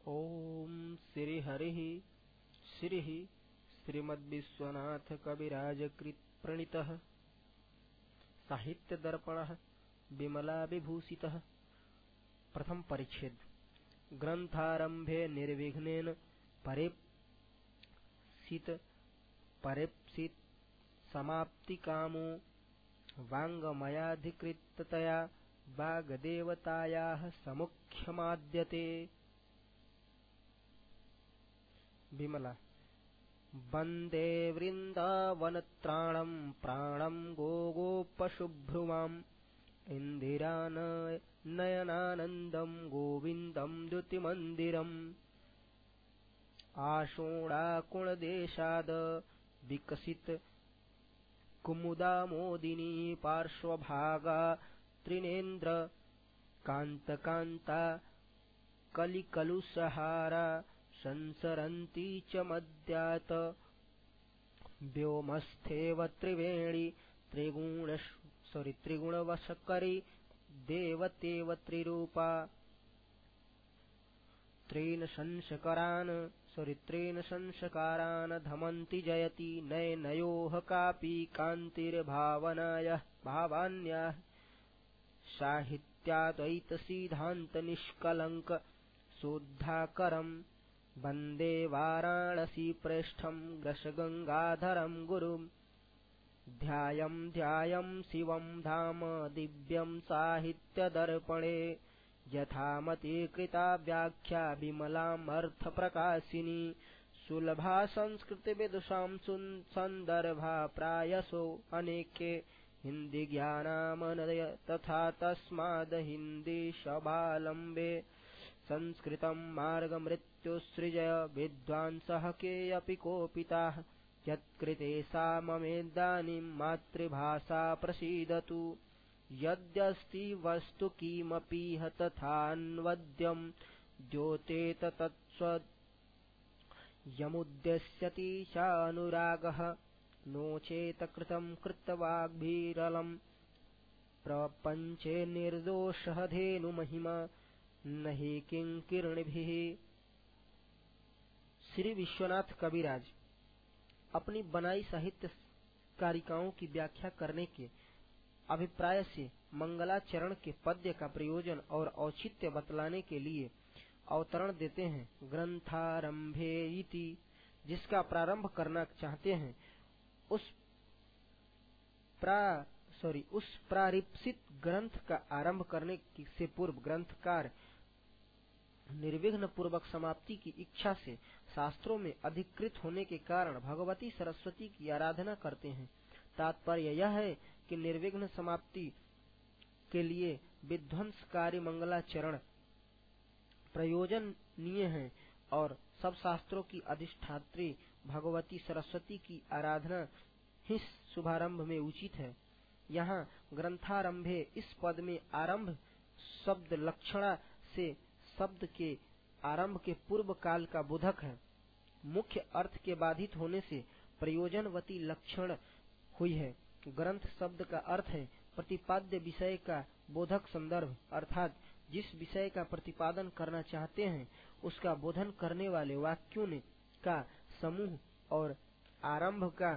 ओम श्री हरिः श्रीः श्रीमद्विश्वनाथ कविराजकृत प्रणीतः साहित्य दर्पणः विमला विभूषितः। प्रथम परिच्छेद। ग्रंथारंभे निर्विघ्नेन परेप्सित समाप्ति कामो वाङ्मयाधिकृततया वाग्देवतायाः समुख्यमाद्यते। विमला। वंदे वृंदावनत्राणं प्राणं गोगोपशुभ्रुवाम् इंदिरानयनानन्दं गोविन्दं द्युतिमन्दिरम्। आषोणाकुणदेशाद विकसित कुमुदामोदिनी पार्श्वभागा त्रिनेन्द्र कांतकांता कलिकलुषहारा संसरन्ती च मद्यात। व्योमस्थेव त्रिवेणी त्रिगुणवशकरी देवतेव त्रिरूपा। त्रीन् संशकारान् धमन्ति जयति नयनयोः कापि कान्तिर्भावान्याः। साहित्याद्वैतसिद्धान्तनिष्कलङ्क शुद्धाकरम् वन्दे वाराणसी प्रेष्ठं ग्रसगंगाधरं गुरुम्। ध्यायं शिवं धाम दिव्यं साहित्यदर्पणे यथामति कृता व्याख्या विमलामर्थप्रकाशिनी। सुलभा संस्कृतविदुषां सन्दर्भा प्रायशो अनेके हिंदी ज्ञानामनय तथा तस्माद् हिंदी शबालम्बे संस्कृतं मार्गमृत्युसृजय विद्वांसः के अपि कोपिताः। यत्कृते सा ममेदानीं मातृभाषा प्रसीदतु। यद्यस्ति वस्तु किमपीह तथान्वद्यं द्योतेत तत्स्वद्। यमुद्देश्यति चानुरागः नो चेत कृतं कृतवाग्भिरलं। प्रपञ्चे निर्दोषः धेनुमहिमा नहीं किंकिरणिभिः। श्री विश्वनाथ कविराज अपनी बनाई साहित्य कारिकाओं की व्याख्या करने के अभिप्राय से मंगलाचरण के पद्य का प्रयोजन और औचित्य बतलाने के लिए अवतरण देते हैं। ग्रंथारंभे इति, जिसका प्रारंभ करना चाहते हैं उस प्रारिप्सित ग्रंथ का आरंभ करने से पूर्व ग्रंथकार निर्विघ्न पूर्वक समाप्ति की इच्छा से शास्त्रों में अधिकृत होने के कारण भगवती सरस्वती की आराधना करते हैं। तात्पर्य यह है कि निर्विघ्न समाप्ति के लिए विध्वंसकारी मंगलाचरण प्रयोजनीय है और सब शास्त्रों की अधिष्ठात्री भगवती सरस्वती की आराधना ही शुभारंभ में उचित है। यहाँ ग्रंथारंभे इस पद में आरंभ शब्द लक्षणा से शब्द के आरंभ के पूर्व काल का बोधक है। मुख्य अर्थ के बाधित होने से प्रयोजनवती लक्षण हुई है। ग्रंथ शब्द का अर्थ है प्रतिपाद्य विषय का बोधक संदर्भ, अर्थात जिस विषय का प्रतिपादन करना चाहते हैं उसका बोधन करने वाले वाक्यों का समूह। और आरंभ का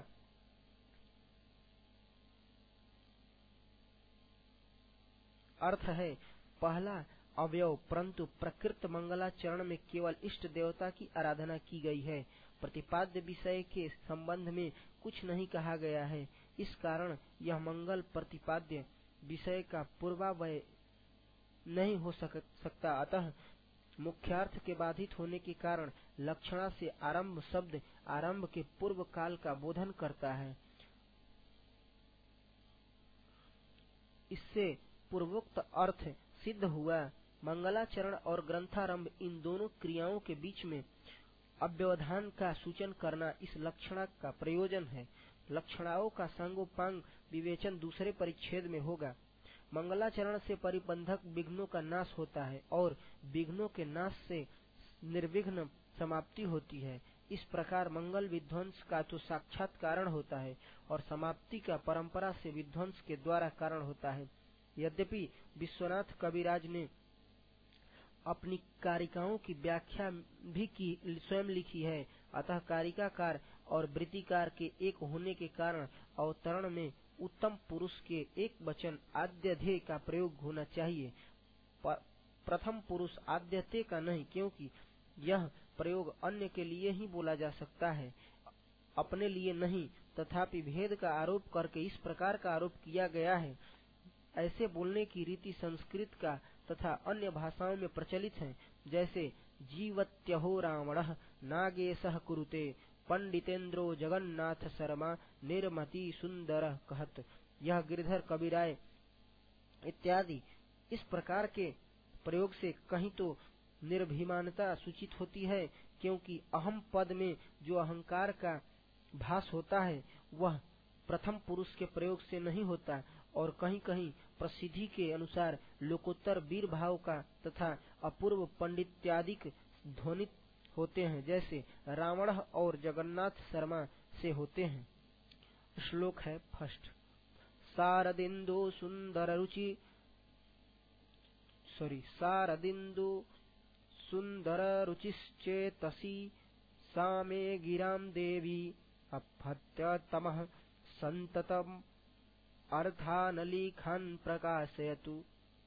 अर्थ है पहला अवयव, परंतु प्रकृत मंगलाचरण में केवल इष्ट देवता की आराधना की गई है। प्रतिपाद्य विषय के संबंध में कुछ नहीं कहा गया है। इस कारण यह मंगल प्रतिपाद्य विषय का पूर्वावय नहीं हो सकता। अतः मुख्यार्थ के बाधित होने के कारण लक्षणा से आरंभ शब्द आरंभ के पूर्व काल का बोधन करता है। इससे पूर्वोक्त अर्थ सिद्ध हुआ। मंगलाचरण और ग्रंथारंभ इन दोनों क्रियाओं के बीच में अव्यवधान का सूचन करना इस लक्षणा का प्रयोजन है। लक्षणाओं का सांगोपांग विवेचन दूसरे परिच्छेद में होगा। मंगलाचरण से परिबंधक विघ्नों का नाश होता है और विघ्नों के नाश से निर्विघ्न समाप्ति होती है। इस प्रकार मंगल विध्वंस का तो साक्षात कारण होता है और समाप्ति का परंपरा से विध्वंस के द्वारा कारण होता है। यद्यपि विश्वनाथ कविराज ने अपनी कारिकाओं की व्याख्या भी की स्वयं लिखी है। अतः कारिकाकार और वृत्तिकार के एक होने के कारण अवतरण में उत्तम पुरुष के एक वचन आद्यधेय का प्रयोग होना चाहिए, प्रथम पुरुष आद्यते का नहीं, क्योंकि यह प्रयोग अन्य के लिए ही बोला जा सकता है, अपने लिए नहीं। तथापि भेद का आरोप करके इस प्रकार का आरोप किया गया है। ऐसे बोलने की रीति संस्कृत का तथा अन्य भाषाओं में प्रचलित है, जैसे जीवत्यहो रावणः नागेशः कुरुते पंडितेन्द्रो जगन्नाथ शर्मा निर्मति सुंदर कहत। यह गिरधर कविराय इत्यादि इस प्रकार के प्रयोग से कहीं तो निर्भिमानता सूचित होती है, क्योंकि अहम पद में जो अहंकार का भास होता है वह प्रथम पुरुष के प्रयोग से नहीं होता, और कहीं कहीं प्रसिद्धि के अनुसार लोकोत्तर वीर भाव का तथा अपूर्व पंडित्यादिक ध्वनित होते हैं, जैसे रावण और जगन्नाथ शर्मा से होते हैं। श्लोक है फर्स्ट। शारदिन्दु सुंदर रुचि शारदिन्दु सुंदर रुचिश्चेतसी सामे गिराम देवी अपहत्य तमः संततम अर्थानलिखान प्रकाशयतु।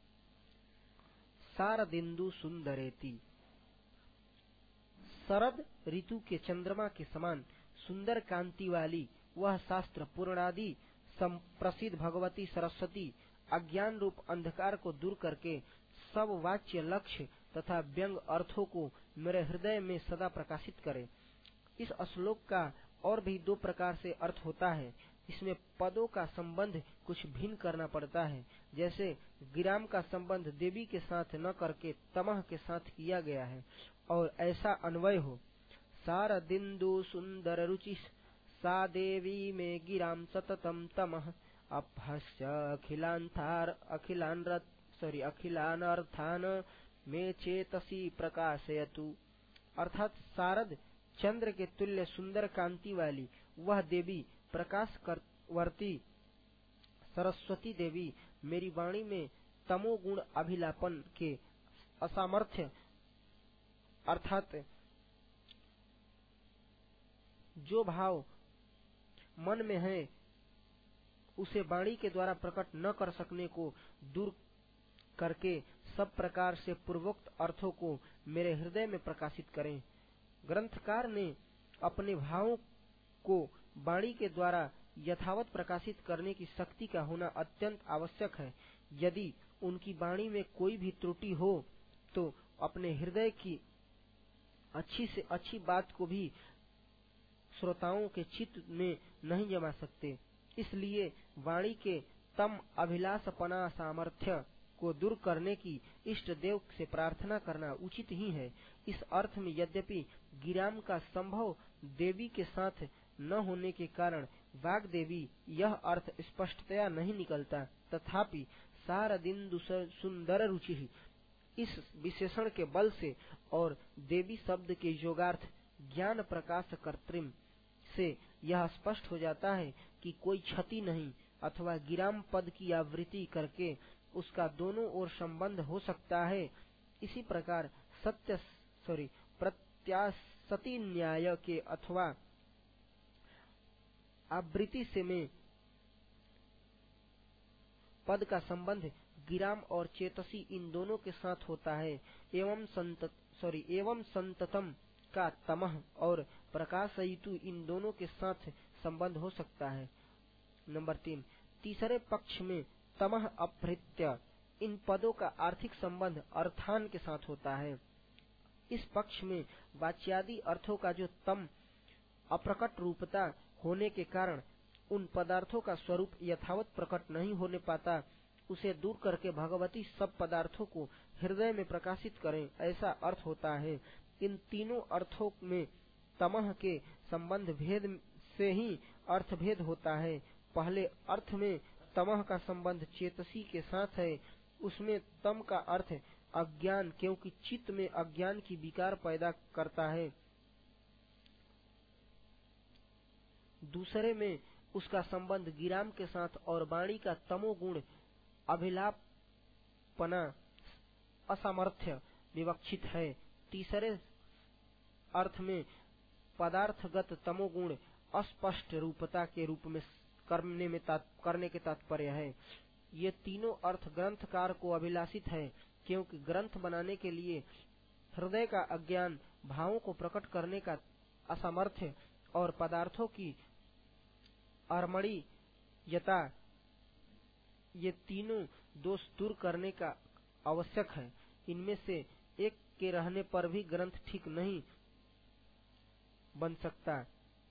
शारदिन्दु सुंदरेति, शरद ऋतु के चंद्रमा के समान सुंदर कांति वाली वह शास्त्र पूर्णादि प्रसिद्ध भगवती सरस्वती अज्ञान रूप अंधकार को दूर करके सब वाच्य लक्ष्य तथा व्यंग अर्थों को मेरे हृदय में सदा प्रकाशित करे। इस श्लोक का और भी दो प्रकार से अर्थ होता है। इसमें पदों का संबंध कुछ भिन्न करना पड़ता है, जैसे गिराम का संबंध देवी के साथ न करके तमह के साथ किया गया है, और ऐसा अन्वय हो। शारदिन्दु सुंदर रुचि सा देवी में गिराम सततम तमः अपहस्य अखिलानर्थान में चेतसी प्रकाशयतु। अर्थात शारद चंद्र के तुल्य सुंदर कांति वाली वह देवी प्रकाश वर्ती सरस्वती देवी मेरी वाणी में तमोगुण अभिलापन के असामर्थ्य अर्थात जो भाव मन में है उसे वाणी के द्वारा प्रकट न कर सकने को दूर करके सब प्रकार से पूर्वोक्त अर्थों को मेरे हृदय में प्रकाशित करें। ग्रंथकार ने अपने भावों को वाणी के द्वारा यथावत प्रकाशित करने की शक्ति का होना अत्यंत आवश्यक है। यदि उनकी वाणी में कोई भी त्रुटि हो तो अपने हृदय की अच्छी से अच्छी बात को भी श्रोताओं के चित्त में नहीं जमा सकते। इसलिए वाणी के तम अभिलाषपना सामर्थ्य को दूर करने की इष्ट देव से प्रार्थना करना उचित ही है। इस अर्थ में यद्यपि गिराम का संभव देवी के साथ न होने के कारण वाग देवी यह अर्थ स्पष्टतया नहीं निकलता, तथापि शारदिन्दु सुंदर रुचि इस विशेषण के बल से और देवी शब्द के योगार्थ ज्ञान प्रकाश कर्त्रिम से यह स्पष्ट हो जाता है कि कोई क्षति नहीं, अथवा गिराम पद की आवृत्ति करके उसका दोनों ओर संबंध हो सकता है। इसी प्रकार प्रत्याशति न्याय के अथवा आवृत्ति से में पद का संबंध गिराम और चेतसी इन दोनों के साथ होता है। एवं संततम का तमह और प्रकाशयितु इन दोनों के साथ संबंध हो सकता है। नंबर 3, तीसरे पक्ष में तमह अपहृत्य इन पदों का आर्थिक संबंध अर्थान के साथ होता है। इस पक्ष में वाच्यादि अर्थों का जो तम अप्रकट रूपता होने के कारण उन पदार्थों का स्वरूप यथावत प्रकट नहीं होने पाता, उसे दूर करके भगवती सब पदार्थों को हृदय में प्रकाशित करें, ऐसा अर्थ होता है। इन तीनों अर्थों में तमह के संबंध भेद से ही अर्थभेद होता है। पहले अर्थ में तमह का संबंध चेतसी के साथ है, उसमें तम का अर्थ अज्ञान, क्योंकि चित्त में अज्ञान की विकार पैदा करता है। दूसरे में उसका संबंध गिराम के साथ और वाणी का तमोगुण अभिलापना असामर्थ्य विवक्षित है। तीसरे अर्थ में पदार्थगत तमोगुण अस्पष्ट रूपता के रूप में करने के तात्पर्य है। ये तीनों अर्थ ग्रंथकार को अभिलाषित है, क्योंकि ग्रंथ बनाने के लिए हृदय का अज्ञान, भावों को प्रकट करने का असमर्थ्य और पदार्थों की अरमणीयता, ये तीनों दोष दूर करने का आवश्यक है। इनमें से एक के रहने पर भी ग्रंथ ठीक नहीं बन सकता।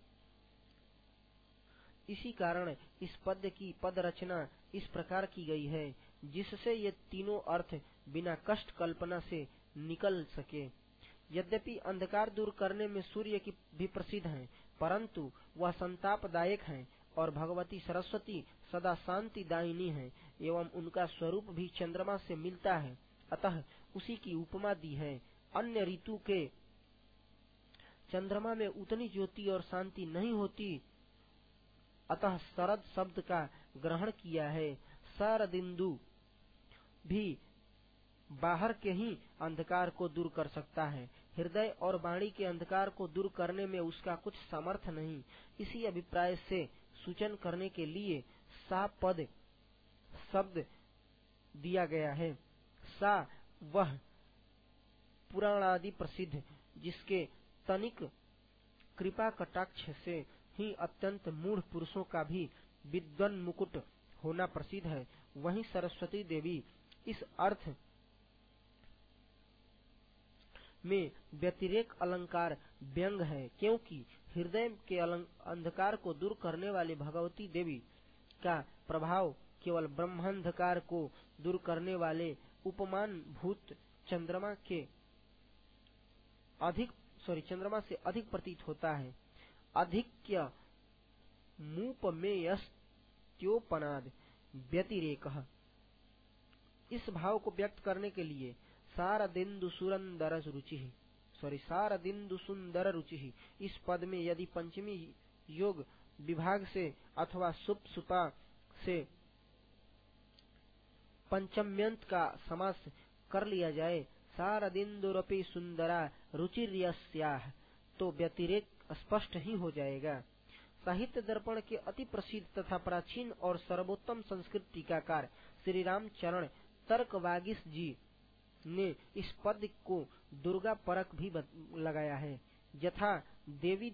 इसी कारण इस पद्य की पद रचना इस प्रकार की गई है, जिससे ये तीनों अर्थ बिना कष्ट कल्पना से निकल सके। यद्यपि अंधकार दूर करने में सूर्य की भी प्रसिद्ध है, परंतु वह संतापदायक है, और भगवती सरस्वती सदा शांति दायिनी है, एवं उनका स्वरूप भी चंद्रमा से मिलता है, अतः उसी की उपमा दी है। अन्य ऋतु के चंद्रमा में उतनी ज्योति और शांति नहीं होती, अतः शरद शब्द का ग्रहण किया है। शरदिंदु भी बाहर के ही अंधकार को दूर कर सकता है, हृदय और वाणी के अंधकार को दूर करने में उसका कुछ सामर्थ्य नहीं। इसी अभिप्राय से सूचन करने के लिए सा पद शब्द दिया गया है। सा वह पुराणादि प्रसिद्ध, जिसके तनिक कृपा कटाक्ष से ही अत्यंत मूढ़ पुरुषों का भी विद्वान मुकुट होना प्रसिद्ध है। वहीं सरस्वती देवी इस अर्थ में व्यतिरेक अलंकार व्यंग है, क्योंकि हृदय के अंधकार को दूर करने वाली भगवती देवी का प्रभाव केवल ब्रह्मांधकार को दूर करने वाले उपमान भूत चंद्रमा से अधिक प्रतीत होता है। अधिक्य मूपमेयस्त्योपनाद व्यतिरेकः, इस भाव को व्यक्त करने के लिए शारदिंदु सुंदर रुचि इस पद में यदि पंचमी योग विभाग से अथवा सुपा से पंचम्यंत का समास कर लिया जाए, शारदिंदुरपि सुंदरा रुचिर्यस्याः, तो व्यतिरेक स्पष्ट ही हो जाएगा। साहित्य दर्पण के अति प्रसिद्ध तथा प्राचीन और सर्वोत्तम संस्कृत टीकाकार श्री रामचरण तर्कवागीश जी ने इस पद को दुर्गा परक भी लगाया है। यथा देवी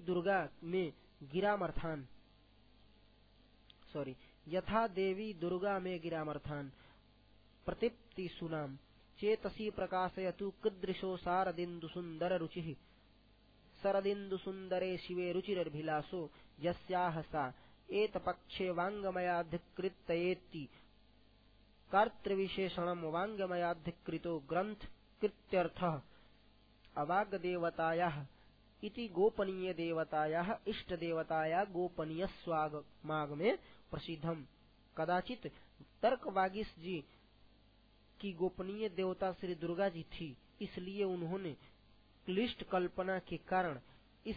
दुर्गा में गिरामर्थान प्रतिप्ति सुनाम चेतसी प्रकाशयतु कीदृशो शारदिंदु सुंदर रुचिः, शरदिंदु सुंदरे शिवे रुचिरभिलाषो यस्याः सा एतपक्षे वाङ्मयाधिकृत्येति कर्तृविशेषणं वाङ्मयाधिकृतो ग्रंथ कृत्यर्थः अवाग्देवतायाः इति गोपनीय देवतायाः इष्ट देवताया गोपनीय स्वागमागमे प्रसिद्धम। कदाचित तर्कवागीश जी की गोपनीय देवता श्री दुर्गा जी थी, इसलिए उन्होंने क्लिष्ट कल्पना के कारण इस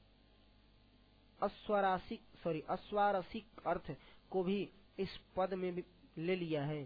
अस्वारसिक अर्थ को भी इस पद में ले लिया है।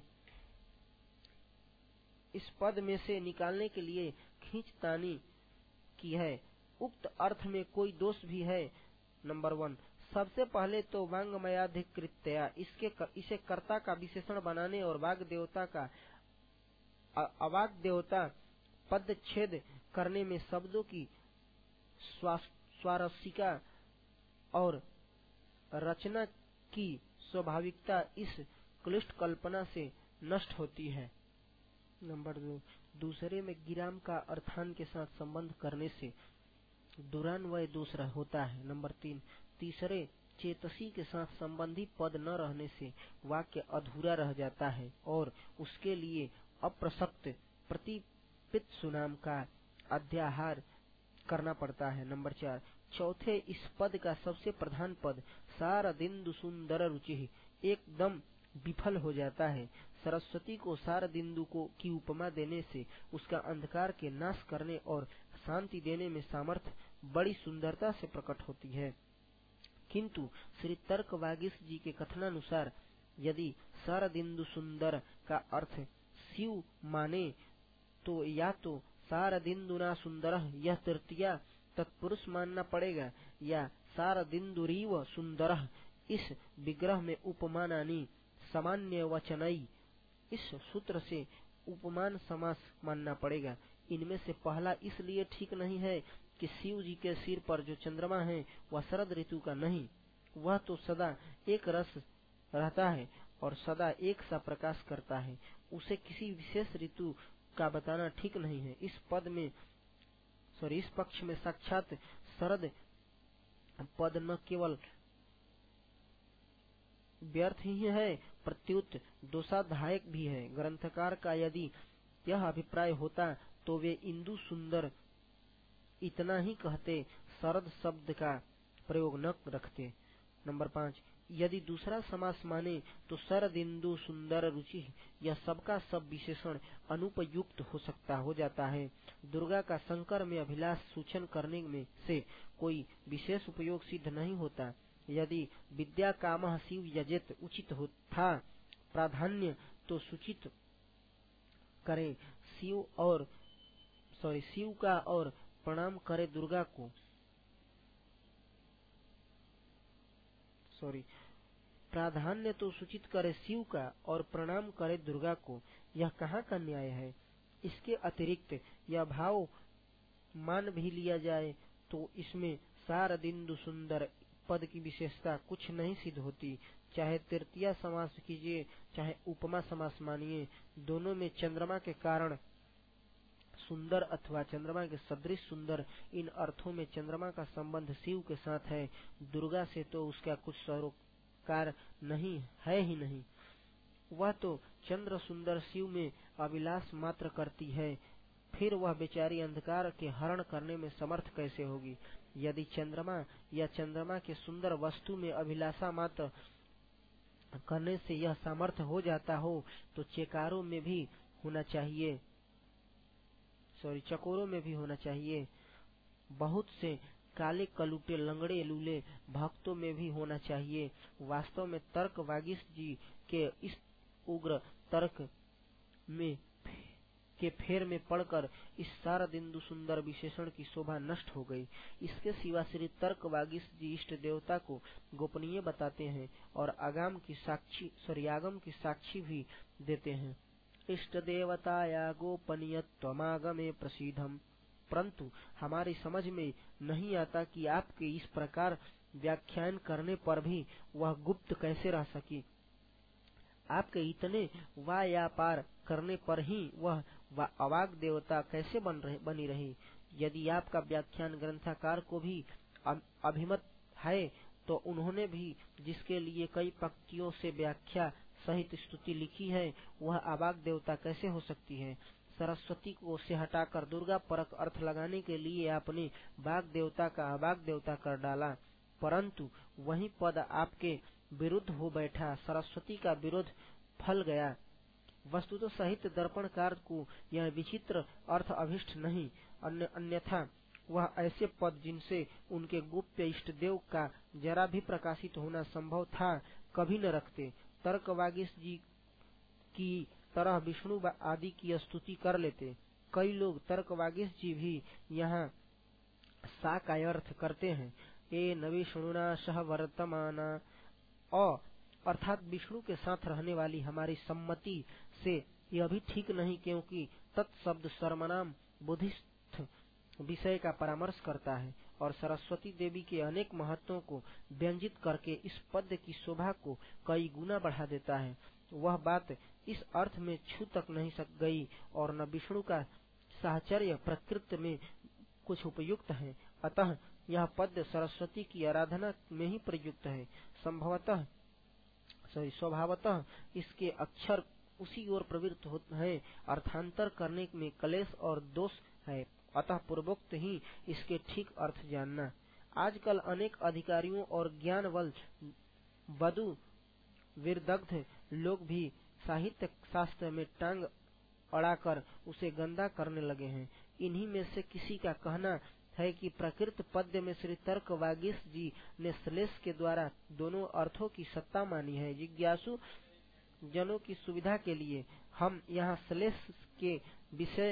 इस पद में से निकालने के लिए खींचतानी की है। उक्त अर्थ में कोई दोष भी है। नंबर 1, सबसे पहले तो वाङ्मयाधिकृत्या इसे कर्ता का विशेषण बनाने और वाग देवता का अवाग देवता पद छेद करने में शब्दों की स्वारसिका और रचना की स्वाभाविकता इस क्लिष्ट कल्पना से नष्ट होती है। नंबर 2, दूसरे में गिराम का अर्थान के साथ संबंध करने से दुरान्वय दोष होता है। नंबर 3, तीसरे चेतसी के साथ संबंधी पद न रहने से वाक्य अधूरा रह जाता है और उसके लिए अप्रसक्त प्रतिपित सुनाम का अध्याहार करना पड़ता है। नंबर 4, चौथे इस पद का सबसे प्रधान पद शारदिंदु सुंदर रुचि एकदम विफल हो जाता है। सरस्वती को शारदिंदु की उपमा देने से उसका अंधकार के नाश करने और शांति देने में सामर्थ्य बड़ी सुंदरता से प्रकट होती है। किंतु श्री तर्कवागीश जी के कथनानुसार यदि शारदिंदु सुंदर का अर्थ शिव माने तो या तो सारदिन्दुना सुंदरः यह तृतीया तत्पुरुष मानना पड़ेगा, या सारदिन्दुरीव सुंदरः इस विग्रह में उपमानानि सामान्य वचनई इस सूत्र से उपमान समास मानना पड़ेगा। इनमें से पहला इसलिए ठीक नहीं है कि शिव जी के सिर पर जो चंद्रमा है वह शरद ऋतु का नहीं, वह तो सदा एक रस रहता है और सदा एक सा प्रकाश करता है, उसे किसी विशेष ऋतु का बताना ठीक नहीं है। इस पक्ष में साक्षात शरद पद न केवल व्यर्थ ही है, प्रत्युत दोषाधायक भी है। ग्रंथकार का यदि यह अभिप्राय होता तो वे इंदु सुंदर इतना ही कहते, शरद शब्द का प्रयोग न रखते। नंबर 5, यदि दूसरा समास माने तो शरदिंदु सुंदर रुचि यह सबका सब विशेषण अनुपयुक्त हो जाता है। दुर्गा का शंकर में अभिलाष सूचन करने में से कोई विशेष उपयोग सिद्ध नहीं होता। यदि विद्या कामः शिव यजेत उचित था प्राधान्य तो सूचित करे शिव का और प्रणाम करे दुर्गा को। प्राधान्य तो सूचित करे शिव का और प्रणाम करे दुर्गा को। यह कहाँ का न्याय है? इसके अतिरिक्त यह भाव मान भी लिया जाए तो इसमें शारदिन्दु सुंदर पद की विशेषता कुछ नहीं सिद्ध होती। चाहे तृतीया समास कीजिए चाहे उपमा समास मानिए, दोनों में चंद्रमा के कारण सुंदर अथवा चंद्रमा के सदृश सुंदर, इन अर्थों में चंद्रमा का संबंध शिव के साथ है, दुर्गा से तो उसका कुछ सरोकार नहीं है ही नहीं। वह तो चंद्र सुंदर शिव में अभिलाष मात्र करती है, फिर वह बेचारी अंधकार के हरण करने में समर्थ कैसे होगी? यदि चंद्रमा या चंद्रमा के सुंदर वस्तु में अभिलाषा मात्र करने से यह सामर्थ्य हो जाता हो तो चकोरों में भी होना चाहिए। बहुत से काले कलूटे लंगड़े लूले भक्तों में भी होना चाहिए। वास्तव में तर्क वागीश जी के इस उग्र तर्क में के फेर में पड़कर इस शारदिन्दु सुंदर विशेषण की शोभा नष्ट हो गई। इसके सिवा श्री तर्क वागीश जी इष्ट देवता को गोपनीय बताते हैं और आगम की साक्षी भी देते हैं। इष्ट देवताया गोपनीयत्वमागमे प्रसिद्धम, परंतु हमारी समझ में नहीं आता कि आपके इस प्रकार व्याख्यान करने पर भी वह गुप्त कैसे रह सकी। आपके इतने व्यापार करने पर ही वह अवाग देवता कैसे बनी रही। यदि आपका व्याख्यान ग्रंथकार को भी अभिमत है तो उन्होंने भी जिसके लिए कई पंक्तियों से व्याख्या सहित स्तुति लिखी है, वह अवाग देवता कैसे हो सकती है। सरस्वती को से हटाकर दुर्गा परक अर्थ लगाने के लिए आपने वाग देवता का अवाग देवता कर डाला, परंतु वही पद आपके विरुद्ध हो बैठा, सरस्वती का विरोध फल गया। वस्तुतः साहित्य दर्पणकार को यह विचित्र अर्थ अभिष्ट नहीं, अन्यथा वह ऐसे पद जिनसे उनके गुप्त इष्ट देव का जरा भी प्रकाशित होना संभव था कभी न रखते। तर्कवागीश जी की तरह विष्णु आदि की स्तुति कर लेते। कई लोग तर्कवागीश जी भी यहाँ सा का अर्थ करते हैं, ए न विष्णुना सह वर्तमाना, अर्थात विष्णु के साथ रहने वाली हमारी सम्मति से यह भी ठीक नहीं, क्योंकि तत्शब्द सर्वनाम बुद्धिस्थ विषय का परामर्श करता है और सरस्वती देवी के अनेक महत्वों को व्यंजित करके इस पद की शोभा को कई गुना बढ़ा देता है। वह बात इस अर्थ में छू तक नहीं सक गई और न विष्णु का साहचर्य प्रकृति में कुछ उपयुक्त है। अतः यह पद सरस्वती की आराधना में ही प्रयुक्त है। स्वभावतः इसके अक्षर उसी ओर प्रवृत्त होते हैं, अर्थांतर करने में क्लेश और दोष है, अतः पूर्वोक्त ही इसके ठीक अर्थ जानना। आजकल अनेक अधिकारियों और ज्ञानवल बदु विरदग्ध लोग भी साहित्य शास्त्र में टांग अड़ाकर उसे गंदा करने लगे हैं। इन्हीं में से किसी का कहना है कि प्रकृत पद्य में श्री तर्क वागीश जी ने श्लेष के द्वारा दोनों अर्थों की सत्ता मानी है। जिज्ञासु जनों की सुविधा के लिए हम यहाँ श्लेष के विषय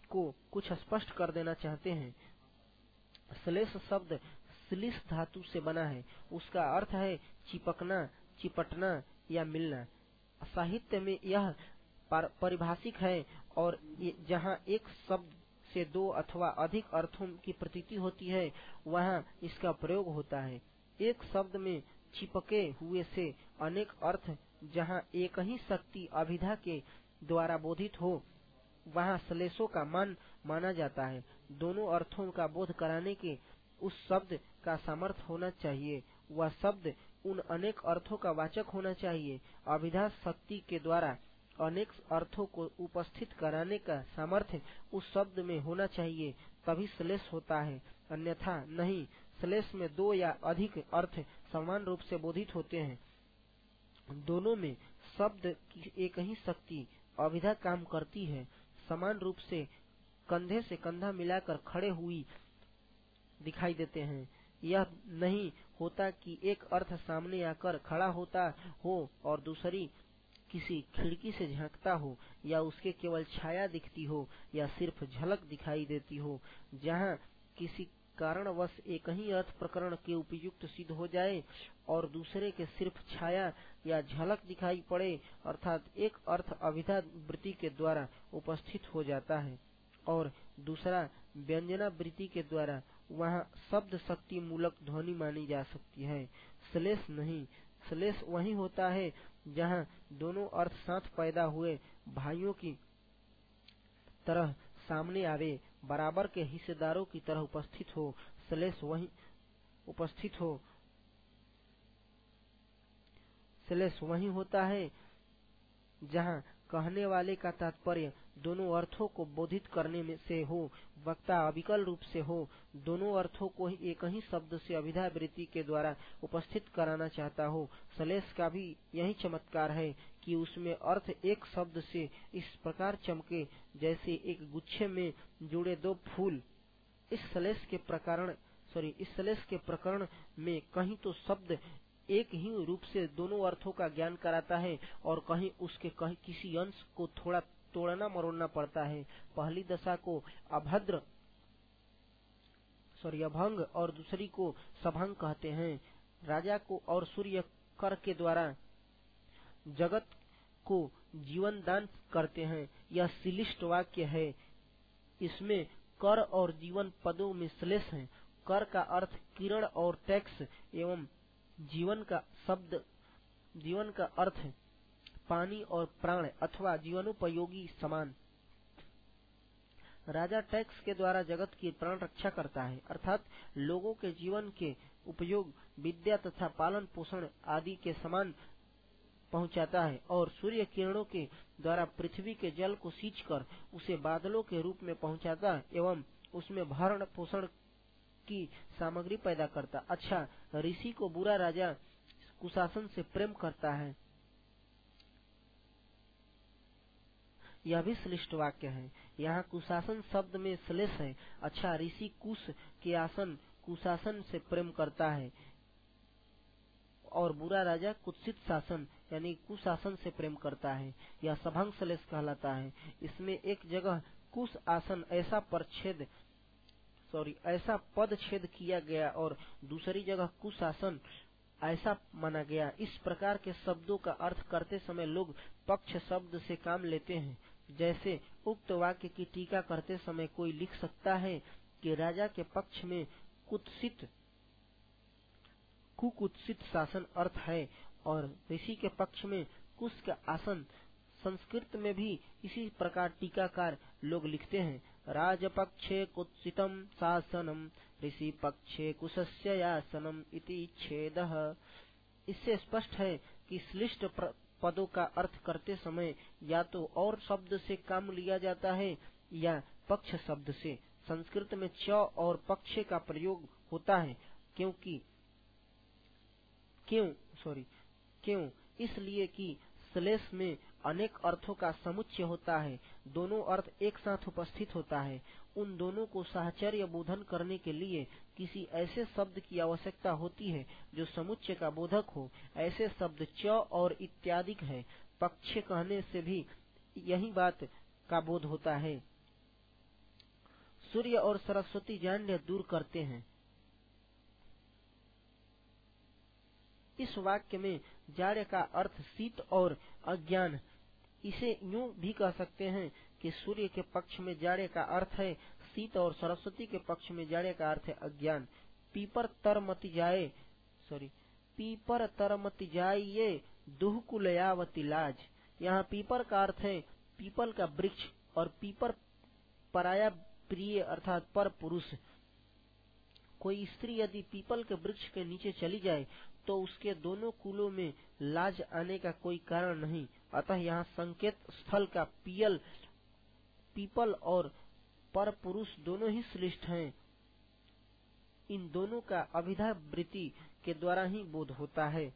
को कुछ स्पष्ट कर देना चाहते हैं। श्लेष शब्द श्लिष धातु से बना है। उसका अर्थ है चिपकना, चिपटना या मिलना। साहित्य में यह परिभाषिक है और जहाँ एक शब्द से दो अथवा अधिक अर्थों की प्रतीति होती है वहाँ इसका प्रयोग होता है। एक शब्द में चिपके हुए से अनेक अर्थ जहाँ एक ही शक्ति अभिधा के द्वारा बोधित हो वहाँ श्लेषों का मान माना जाता है। दोनों अर्थों का बोध कराने के उस शब्द का सामर्थ्य होना चाहिए। वह शब्द उन अनेक अर्थों का वाचक होना चाहिए। अभिधा शक्ति के द्वारा अनेक अर्थों को उपस्थित कराने का सामर्थ्य उस शब्द में होना चाहिए, तभी श्लेष होता है, अन्यथा नहीं। श्लेष में दो या अधिक अर्थ समान रूप से बोधित होते हैं। दोनों में शब्द की एक ही शक्ति अभिधा काम करती है। समान रूप से कंधे से कंधा मिलाकर खड़े हुई दिखाई देते हैं। यह नहीं होता कि एक अर्थ सामने आकर खड़ा होता हो और दूसरी किसी खिड़की से झांकता हो, या उसके केवल छाया दिखती हो या सिर्फ झलक दिखाई देती हो। जहाँ किसी कारणवश एक ही अर्थ प्रकरण के उपयुक्त सिद्ध हो जाए और दूसरे के सिर्फ छाया या झलक दिखाई पड़े, अर्थात एक अर्थ अभिधा वृत्ति के द्वारा उपस्थित हो जाता है और दूसरा व्यंजना वृत्ति के द्वारा, वहाँ शब्द शक्ति मूलक ध्वनि मानी जा सकती है। श्लेष नहीं। श्लेष वही होता है जहाँ दोनों अर्थ साथ पैदा हुए भाइयों की तरह सामने आवे, बराबर के हिस्सेदारों की तरह उपस्थित हो। श्लेष वही उपस्थित हो। श्लेष वही होता है जहाँ कहने वाले का तात्पर्य दोनों अर्थों को बोधित करने में से हो, वक्ता अविकल रूप से हो, दोनों अर्थों को ही एक ही शब्द से अभिधा वृत्ति के द्वारा उपस्थित कराना चाहता हो। श्लेष का भी यही चमत्कार है कि उसमें अर्थ एक शब्द से इस प्रकार चमके जैसे एक गुच्छे में जुड़े दो फूल। इस श्लेष के प्रकरण में कहीं तो शब्द एक ही रूप से दोनों अर्थों का ज्ञान कराता है और कहीं उसके किसी अंश को थोड़ा तोड़ना मरोड़ना पड़ता है। पहली दशा को अभंग और दूसरी को सभंग कहते हैं। राजा को और सूर्य कर के द्वारा जगत को जीवन दान करते हैं। यह श्लिष्ट वाक्य है। इसमें कर और जीवन पदों में श्लेष है। कर का अर्थ किरण और टैक्स एवं जीवन का अर्थ पानी और प्राण अथवा जीवनोपयोगी समान। राजा टैक्स के द्वारा जगत की प्राण रक्षा करता है, अर्थात लोगों के जीवन के उपयोग विद्या तथा पालन पोषण आदि के समान पहुंचाता है, और सूर्य किरणों के द्वारा पृथ्वी के जल को सींचकर उसे बादलों के रूप में पहुंचाता है एवं उसमें भरण पोषण की सामग्री पैदा करता। अच्छा, ऋषि को बुरा राजा कुशासन से प्रेम करता है, यह भी श्लिष्ट वाक्य है। यहाँ कुशासन शब्द में श्लेष है। अच्छा, ऋषि कुश के आसन कुशासन से प्रेम करता है और बुरा राजा कुत्सित शासन यानी कुशासन से प्रेम करता है, यह सभंग श्लेष कहलाता है। इसमें एक जगह कुश आसन ऐसा पद छेद किया गया और दूसरी जगह कुशासन ऐसा माना गया। इस प्रकार के शब्दों का अर्थ करते समय लोग पक्ष शब्द से काम लेते हैं। जैसे उक्त वाक्य की टीका करते समय कोई लिख सकता है कि राजा के पक्ष में कुकुत्सित शासन अर्थ है और ऋषि के पक्ष में कुश का आसन। संस्कृत में भी इसी प्रकार टीकाकार लोग लिखते हैं। राजपक्षे कुत्सितम शासनम ऋषि पक्षे कुशस्य आसनम इति छेदः। इससे स्पष्ट है कि श्लिष्ट पदों का अर्थ करते समय या तो और शब्द से काम लिया जाता है या पक्ष शब्द से। संस्कृत में च और पक्षे का प्रयोग होता है क्यों इसलिए कि श्लेष में अनेक अर्थों का समुच्चय होता है, दोनों अर्थ एक साथ उपस्थित होता है। उन दोनों को साहचर्य बोधन करने के लिए किसी ऐसे शब्द की आवश्यकता होती है जो समुच्चय का बोधक हो। ऐसे शब्द च और इत्यादि है। पक्ष कहने से भी यही बात का बोध होता है। सूर्य और सरस्वती जाड्य दूर करते हैं। इस वाक्य में जाड्य का अर्थ शीत और अज्ञान। इसे यूं भी कह सकते हैं कि सूर्य के पक्ष में जाड्य का अर्थ है शीत और सरस्वती के पक्ष में जाड्य का अर्थ है अज्ञान। पीपर तर मति जाइये दुहकुलयावती लाज। यहाँ पीपर का अर्थ है पीपल का वृक्ष और पीपर पराया प्रिय अर्थात पर पुरुष। कोई स्त्री यदि पीपल के वृक्ष के नीचे चली जाए तो उसके दोनों कुलों में लाज आने का कोई कारण नहीं। अतः यहाँ संकेत स्थल का पीपल और पर पुरुष दोनों ही श्रेष्ठ हैं। इन दोनों का अभिधा वृत्ति के द्वारा ही बोध होता है।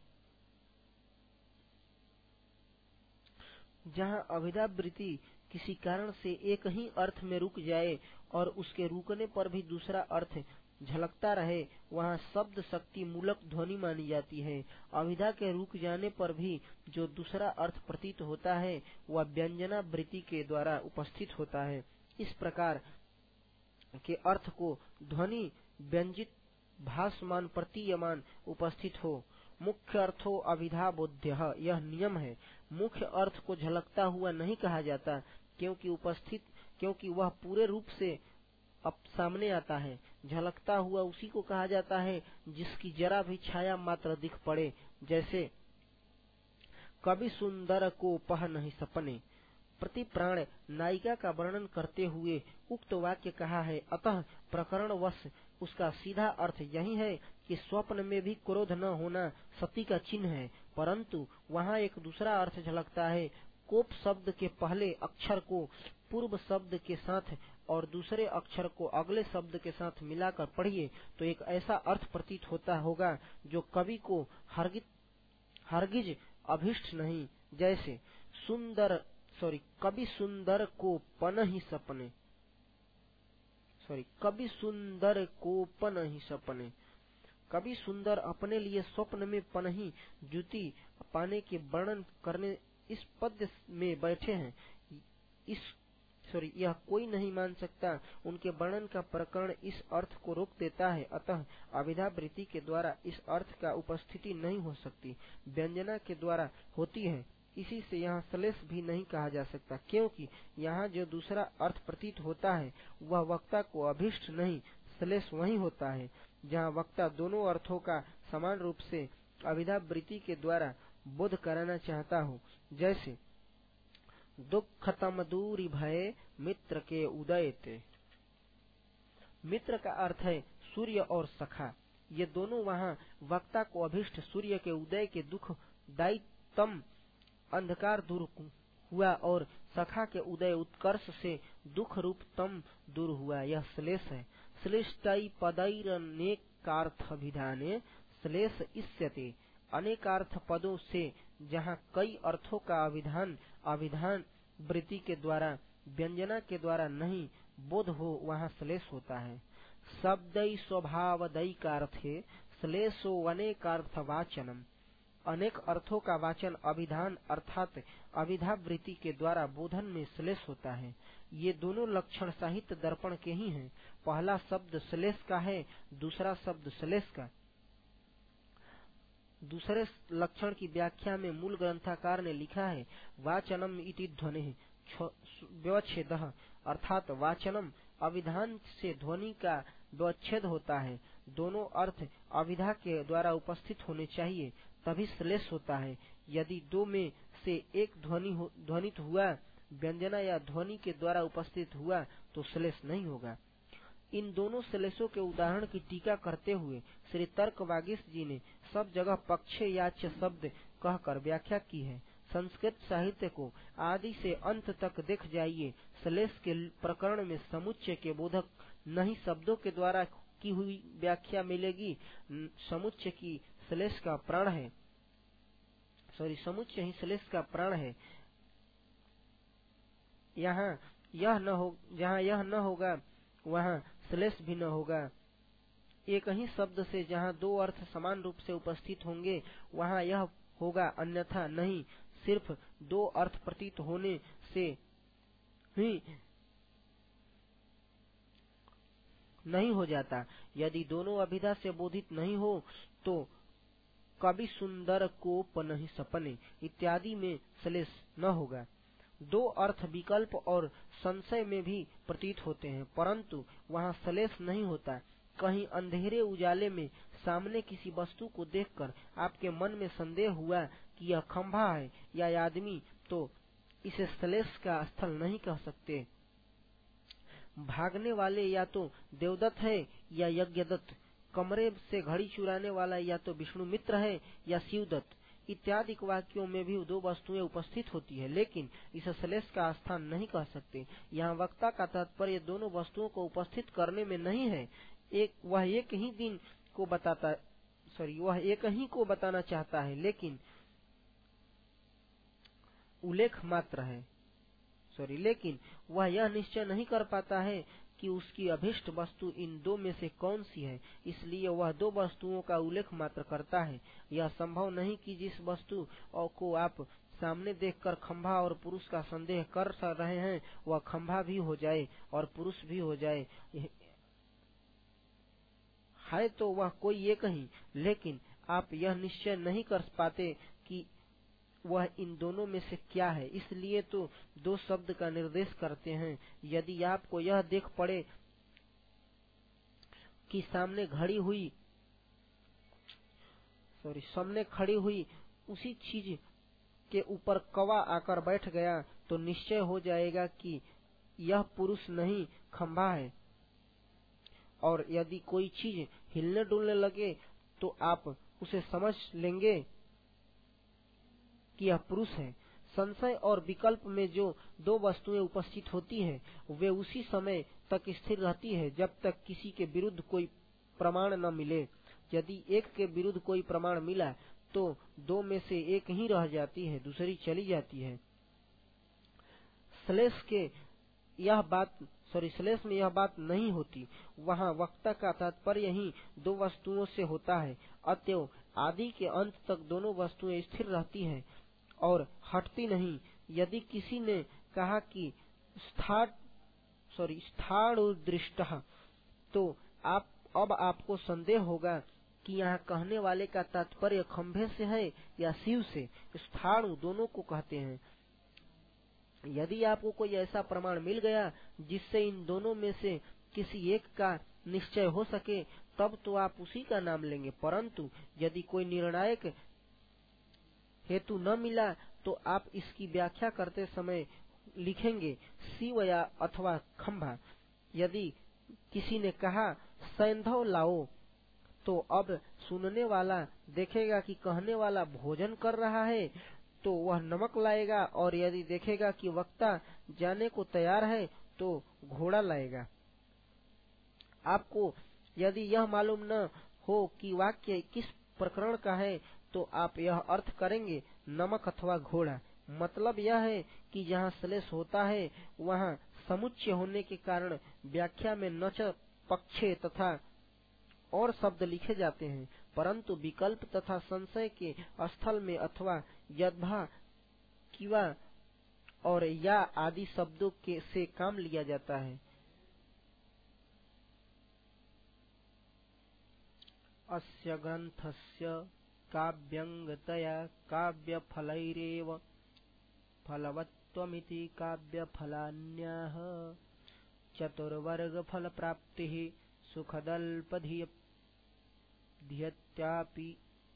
जहाँ अभिधा वृत्ति किसी कारण से एक ही अर्थ में रुक जाए और उसके रुकने पर भी दूसरा अर्थ झलकता रहे, वहाँ शब्द शक्ति मूलक ध्वनि मानी जाती है। अभिधा के रुक जाने पर भी जो दूसरा अर्थ प्रतीत होता है वह व्यंजना वृत्ति के द्वारा उपस्थित होता है। इस प्रकार के अर्थ को ध्वनि व्यंजित भासमान प्रतीयमान उपस्थित हो। मुख्य अर्थो अभिधा बोध्य, यह नियम है। मुख्य अर्थ को झलकता हुआ नहीं कहा जाता क्योंकि वह पूरे रूप से अब सामने आता है। झलकता हुआ उसी को कहा जाता है जिसकी जरा भी छाया मात्र दिख पड़े। जैसे कभी सुंदर को पह नहीं सपने। प्रति प्राण नायिका का वर्णन करते हुए उक्त वाक्य कहा है। अतः प्रकरण वश उसका सीधा अर्थ यही है कि स्वप्न में भी क्रोध न होना सती का चिन्ह है, परंतु वहाँ एक दूसरा अर्थ झलकता है। कोप शब्द के पहले अक्षर को पूर्व शब्द के साथ और दूसरे अक्षर को अगले शब्द के साथ मिलाकर पढ़िए तो एक ऐसा अर्थ प्रतीत होता होगा जो कवि को हरगिज अभिष्ट नहीं। जैसे कभी सुंदर को पनहि सपने, कभी सुंदर को पनहि सपने। कभी सुंदर अपने लिए स्वप्न में पनही जुती पाने के वर्णन करने इस पद्य में बैठे हैं। यह कोई नहीं मान सकता। उनके वर्णन का प्रकरण इस अर्थ को रोक देता है। अतः अभिधा वृत्ति के द्वारा इस अर्थ का उपस्थिति नहीं हो सकती, व्यंजना के द्वारा होती है। इसी से यहाँ श्लेष भी नहीं कहा जा सकता, क्योंकि यहाँ जो दूसरा अर्थ प्रतीत होता है वह वक्ता को अभिष्ट नहीं, श्लेष वही होता है जहाँ वक्ता दोनों अर्थों का समान रूप से अभिधा वृत्ति के द्वारा बोध कराना चाहता हो। जैसे दुखतम दूरी भय मित्र के उदय ते। मित्र का अर्थ है सूर्य और सखा। ये दोनों वहाँ वक्ता को अभिष्ट सूर्य के उदय के दुख दायी तम अंधकार दूर हुआ और सखा के उदय उत्कर्ष से दुख रूप तम दूर हुआ, यह श्लेष है। श्लेष्टाई पदैरनेकार्थभिधाने श्लेष इष्यते। अनेकार्थ पदों से जहाँ कई अर्थों का अभिधान वृत्ति के द्वारा व्यंजना के द्वारा नहीं बोध हो, वहाँ श्लेष होता है। शब्दै स्वभावदैकार्थे श्लेषो अनेकार्थवाचनम। अनेक अर्थों का वाचन अभिधान अर्थात अभिधा वृत्ति के द्वारा बोधन में श्लेष होता है। ये दोनों लक्षण साहित्य दर्पण के ही हैं। पहला शब्द श्लेष का है, दूसरा शब्द श्लेष का। दूसरे लक्षण की व्याख्या में मूल ग्रंथकार ने लिखा है वाचनम इति ध्वनि व्यवच्छेदः, अर्थात वाचनम अभिधान से ध्वनि का व्यवच्छेद होता है। दोनों अर्थ अभिधा के द्वारा उपस्थित होने चाहिए तभी श्लेष होता है। यदि दो में से एक ध्वनित हुआ, व्यंजना या ध्वनि के द्वारा उपस्थित हुआ तो श्लेष नहीं होगा। इन दोनों श्लेषों के उदाहरण की टीका करते हुए श्री तर्क वागीश जी ने सब जगह पक्षयाच्य शब्द कहकर व्याख्या की है। संस्कृत साहित्य को आदि से अंत तक देख जाइए। श्लेष के प्रकरण में समुच्चय के बोधक नहीं शब्दों के द्वारा की हुई व्याख्या मिलेगी। समुच्चय की श्लेष का प्राण है, समुच्चय ही श्लेष का प्राण है। जहाँ यह न होगा वहाँ श्लेष भी न होगा। एक ही शब्द से जहाँ दो अर्थ समान रूप से उपस्थित होंगे वहाँ यह होगा, अन्यथा नहीं। सिर्फ दो अर्थ प्रतीत होने से ही नहीं हो जाता। यदि दोनों अभिधा से बोधित नहीं हो तो कवि सुंदर को पनहि सपने इत्यादि में श्लेष न होगा। दो अर्थ विकल्प और संशय में भी प्रतीत होते हैं, परंतु वहाँ श्लेष नहीं होता। कहीं अंधेरे उजाले में सामने किसी वस्तु को देखकर आपके मन में संदेह हुआ कि यह खंभा है या आदमी, तो इसे श्लेष का स्थल नहीं कह सकते। भागने वाले या तो देवदत्त है या यज्ञदत्त, कमरे से घड़ी चुराने वाला या तो विष्णु मित्र है या शिवदत्त इत्यादि वाक्यों में भी दो वस्तुएं उपस्थित होती है, लेकिन इसे श्लेष का स्थान नहीं कह सकते। यहाँ वक्ता का तात्पर्य दोनों वस्तुओं को उपस्थित करने में नहीं है। वह एक ही को बताना चाहता है, लेकिन उल्लेख मात्र है। लेकिन वह यह निश्चय नहीं कर पाता है कि उसकी अभिष्ट वस्तु इन दो में से कौन सी है, इसलिए वह दो वस्तुओं का उल्लेख मात्र करता है। यह संभव नहीं कि जिस वस्तु को आप सामने देखकर खंभा और पुरुष का संदेह कर रहे हैं वह खंभा भी हो जाए और पुरुष भी हो जाए। है तो वह कोई एक ही, लेकिन आप यह निश्चय नहीं कर पाते कि वह इन दोनों में से क्या है, इसलिए तो दो शब्द का निर्देश करते हैं। यदि आपको यह देख पड़े कि सामने खड़ी हुई उसी चीज के ऊपर कौवा आकर बैठ गया, तो निश्चय हो जाएगा कि यह पुरुष नहीं खंभा है। और यदि कोई चीज हिलने डुलने लगे तो आप उसे समझ लेंगे कि यह पुरुष है। संशय और विकल्प में जो दो वस्तुएं उपस्थित होती हैं, वे उसी समय तक स्थिर रहती है जब तक किसी के विरुद्ध कोई प्रमाण न मिले। यदि एक के विरुद्ध कोई प्रमाण मिला तो दो में से एक ही रह जाती है, दूसरी चली जाती है। श्लेष में यह बात नहीं होती। वहाँ वक्ता का तात्पर्य ही दो वस्तुओं से होता है। अतएव आदि के अंत तक दोनों वस्तुएं स्थिर रहती हैं और हटती नहीं। यदि किसी ने कहा कि स्थाणुदृष्टः, तो अब आपको संदेह होगा कि यहाँ कहने वाले का तात्पर्य खंभे से है या शिव से। स्थाणु दोनों को कहते हैं। यदि आपको कोई ऐसा प्रमाण मिल गया जिससे इन दोनों में से किसी एक का निश्चय हो सके, तब तो आप उसी का नाम लेंगे, परंतु यदि कोई निर्णायक हेतु न मिला तो आप इसकी व्याख्या करते समय लिखेंगे शिव या अथवा खंभा। यदि किसी ने कहा सैंधव लाओ, तो अब सुनने वाला देखेगा कि कहने वाला भोजन कर रहा है तो वह नमक लाएगा, और यदि देखेगा कि वक्ता जाने को तैयार है तो घोड़ा लाएगा। आपको यदि यह मालूम न हो कि वाक्य किस प्रकरण का है, तो आप यह अर्थ करेंगे नमक अथवा घोड़ा। मतलब यह है कि जहाँ श्लेष होता है वहाँ समुच्चय होने के कारण व्याख्या में नच, पक्षे तथा और शब्द लिखे जाते हैं, परंतु विकल्प तथा संशय के स्थल में अथवा यद्भा, किवा और या आदि शब्दों से काम लिया जाता है। अस्य ग्रंथस्य काव्यंगतया काव्यफलैरेव फलवत्वमिति काव्यफलान्याः चतुर्वर्गफल प्राप्तिः सुखदल्पधियत्यापि।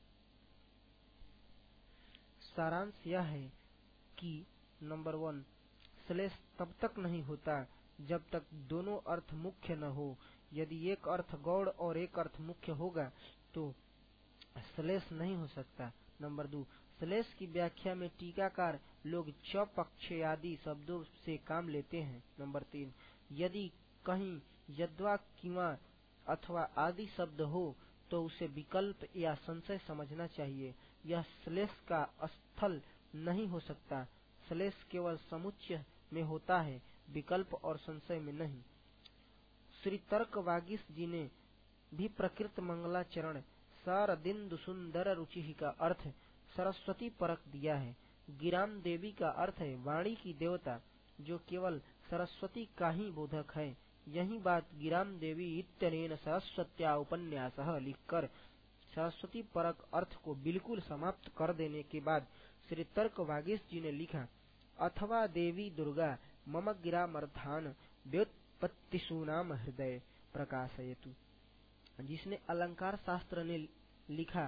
सारांश यह है कि नंबर 1, श्लेष तब तक नहीं होता जब तक दोनों अर्थ मुख्य न हो। यदि एक अर्थ गौड़ और एक अर्थ मुख्य होगा तो श्लेष नहीं हो सकता। नंबर 2, श्लेष की व्याख्या में टीकाकार लोग च, पक्ष आदि शब्दों से काम लेते हैं। नंबर 3, यदि कहीं यद्वा, किवा अथवा आदि शब्द हो तो उसे विकल्प या संशय समझना चाहिए। यह श्लेष का स्थल नहीं हो सकता। श्लेष केवल समुच्चय में होता है, विकल्प और संशय में नहीं। श्री तर्क वागीश जी ने भी प्रकृत मंगलाचरण सरदिन्दु सुंदर रुचि का अर्थ सरस्वती परक दिया है। गिराम देवी का अर्थ है वाणी की देवता, जो केवल सरस्वती का ही बोधक है। यही बात गिराम देवी इत्यनेन सरस्वत्या उपन्यासः लिखकर सरस्वती परक अर्थ को बिल्कुल समाप्त कर देने के बाद श्री तर्क वागीश जी ने लिखा, अथवा देवी दुर्गा मम गिरामर्थान व्युत्पत्तिषु नाम हृदय प्रकाशयतु। जिसने अलंकार शास्त्र ने लिखा,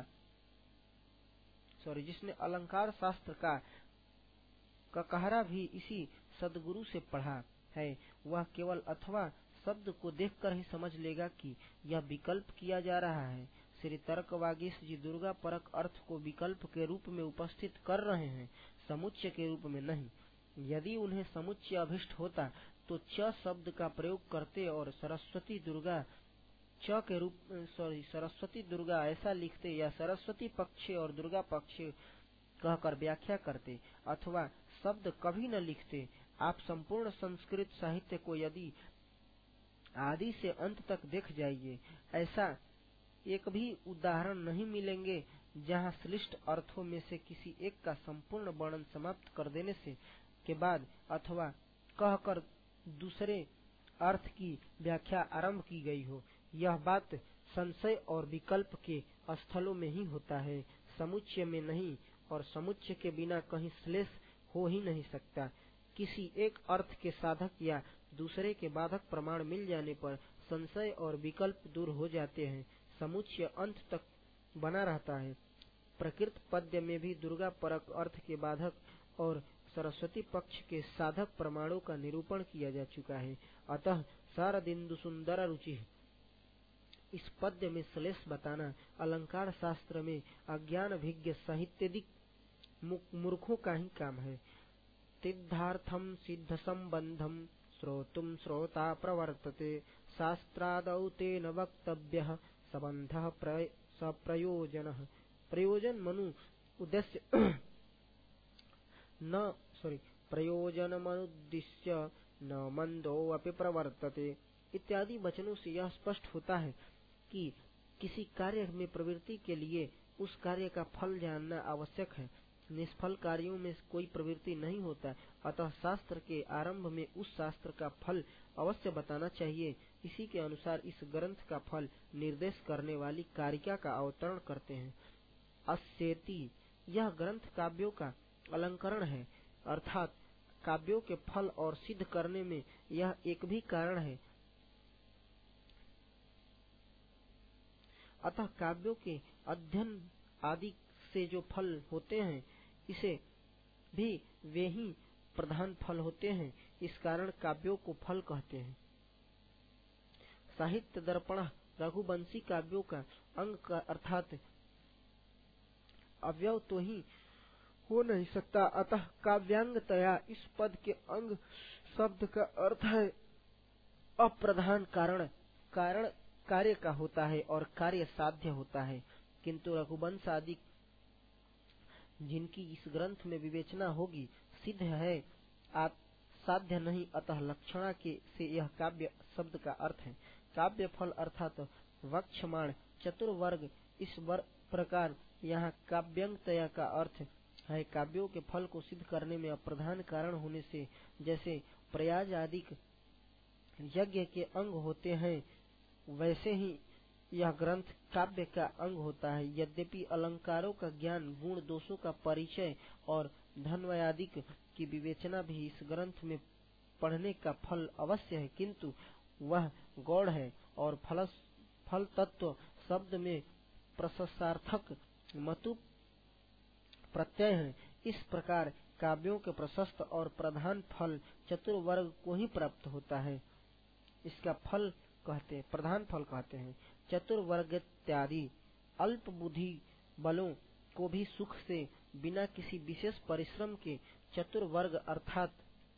जिसने अलंकार शास्त्र का कहरा भी इसी सदगुरु से पढ़ा है, वह केवल अथवा शब्द को देखकर ही समझ लेगा कि यह विकल्प किया जा रहा है। श्री तर्क वागीश जी दुर्गा परक अर्थ को विकल्प के रूप में उपस्थित कर रहे हैं, समुच्चय के रूप में नहीं। यदि उन्हें समुच्चय अभिष्ट होता तो च शब्द का प्रयोग करते और सरस्वती दुर्गा च के रूप सरस्वती दुर्गा ऐसा लिखते, या सरस्वती पक्ष और दुर्गा पक्ष कहकर व्याख्या करते, अथवा शब्द कभी न लिखते। आप संपूर्ण संस्कृत साहित्य को यदि आदि से अंत तक देख जाइए, ऐसा एक भी उदाहरण नहीं मिलेंगे जहाँ श्लिष्ट अर्थों में से किसी एक का संपूर्ण वर्णन समाप्त कर देने से के बाद अथवा कहकर दूसरे अर्थ की व्याख्या आरंभ की गई हो। यह बात संशय और विकल्प के स्थलों में ही होता है, समुच्चय में नहीं, और समुच्चय के बिना कहीं श्लेष हो ही नहीं सकता। किसी एक अर्थ के साधक या दूसरे के बाधक प्रमाण मिल जाने पर संशय और विकल्प दूर हो जाते हैं, समुच्चय अंत तक बना रहता है। प्रकृत पद्य में भी दुर्गा परक अर्थ के बाधक और सरस्वती पक्ष के साधक प्रमाणों का निरूपण किया जा चुका है। अतः शारदिन्दु सुंदर रुचि इस पद्य में श्लेष बताना अलंकार शास्त्र में अज्ञान भिज्ञ साहित्यिक मूर्खों का ही काम है। सिद्धार्थम सिद्ध संबंधम श्रोतुम श्रोता प्रवर्तते, शास्त्रादौ तेन वक्तव्यः संबंधः सप्रयोजनः। प्रयोजन मनु उद्देश्य न प्रयोजनमनुद्दिश्य न मंदो अपि प्रवर्तते इत्यादि वचनों से यह स्पष्ट होता है कि किसी कार्य में प्रवृत्ति के लिए उस कार्य का फल जानना आवश्यक है। निष्फल कार्यों में कोई प्रवृत्ति नहीं होता, अतः शास्त्र के आरंभ में उस शास्त्र का फल अवश्य बताना चाहिए। इसी के अनुसार इस ग्रंथ का फल निर्देश करने वाली कारिका का अवतरण करते हैं। अस्येति यह ग्रंथ काव्यों का अलंकरण है, अर्थात काव्यों के फल और सिद्ध करने में यह एक भी कारण है। अतः काव्यों के अध्ययन आदि से जो फल होते हैं, इसे भी वे ही प्रधान फल होते हैं। इस कारण काव्यों को फल कहते हैं। साहित्य दर्पण रघुवंशी काव्यों का अंग का अर्थात अवयव तो ही हो नहीं सकता, अतः काव्यांगतया इस पद के अंग शब्द का अर्थ है अप्रधान कारण कार्य का होता है और कार्य साध्य होता है। किंतु रघुवंश आदि जिनकी इस ग्रंथ में विवेचना होगी सिद्ध है, साध्य नहीं, अतः लक्षणा के से यह काव्य शब्द का अर्थ है। काव्य फल अर्थात वक्षमाण चतुर्वर्ग इस प्रकार यहाँ काव्यांगतया का अर्थ है काव्यों के फल को सिद्ध करने में अप्रधान कारण होने से, जैसे प्रयाज आदि यज्ञ के अंग होते हैं, वैसे ही यह ग्रंथ काव्य का अंग होता है। यद्यपि अलंकारों का ज्ञान, गुण दोषों का परिचय और धन्वयादि की विवेचना भी इस ग्रंथ में पढ़ने का फल अवश्य है, किंतु वह गौड़ है और फल तत्व शब्द में प्रशस्तार्थक मतु प्रत्यय है। इस प्रकार काव्यों के प्रशस्त और प्रधान फल चतुर्वर्ग को ही प्राप्त होता है। इसका फल कहते हैं, प्रधान फल कहते हैं। चतुर्वर्ग इत्यादि अल्प बुद्धि बलों को भी सुख से बिना किसी विशेष परिश्रम के चतुर्वर्ग अर्थात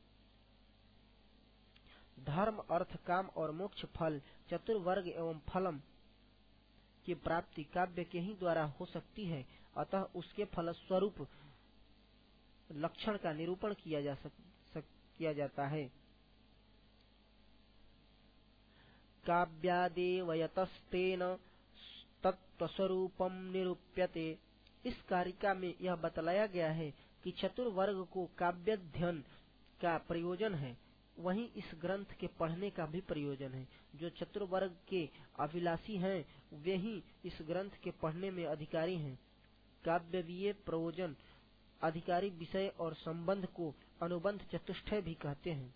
धर्म अर्थ काम और मोक्ष फल चतुर्वर्ग एवं फलम की प्राप्ति काव्य के ही द्वारा हो सकती है। अतः उसके फल स्वरूप लक्षण का निरूपण किया जाता है। काव्यादेव यतस्तेन तत्त्वस्वरूपम निरूप्यते। इस कारिका में यह बतलाया गया है कि चतुर्वर्ग को काव्याध्ययन का प्रयोजन है। वहीं इस ग्रंथ के पढ़ने का भी प्रयोजन है। जो चतुर्वर्ग के अभिलाषी हैं वे ही इस ग्रंथ के पढ़ने में अधिकारी हैं। काव्यवीय प्रयोजन अधिकारी विषय और संबंध को अनुबंध चतुष्टय भी कहते हैं।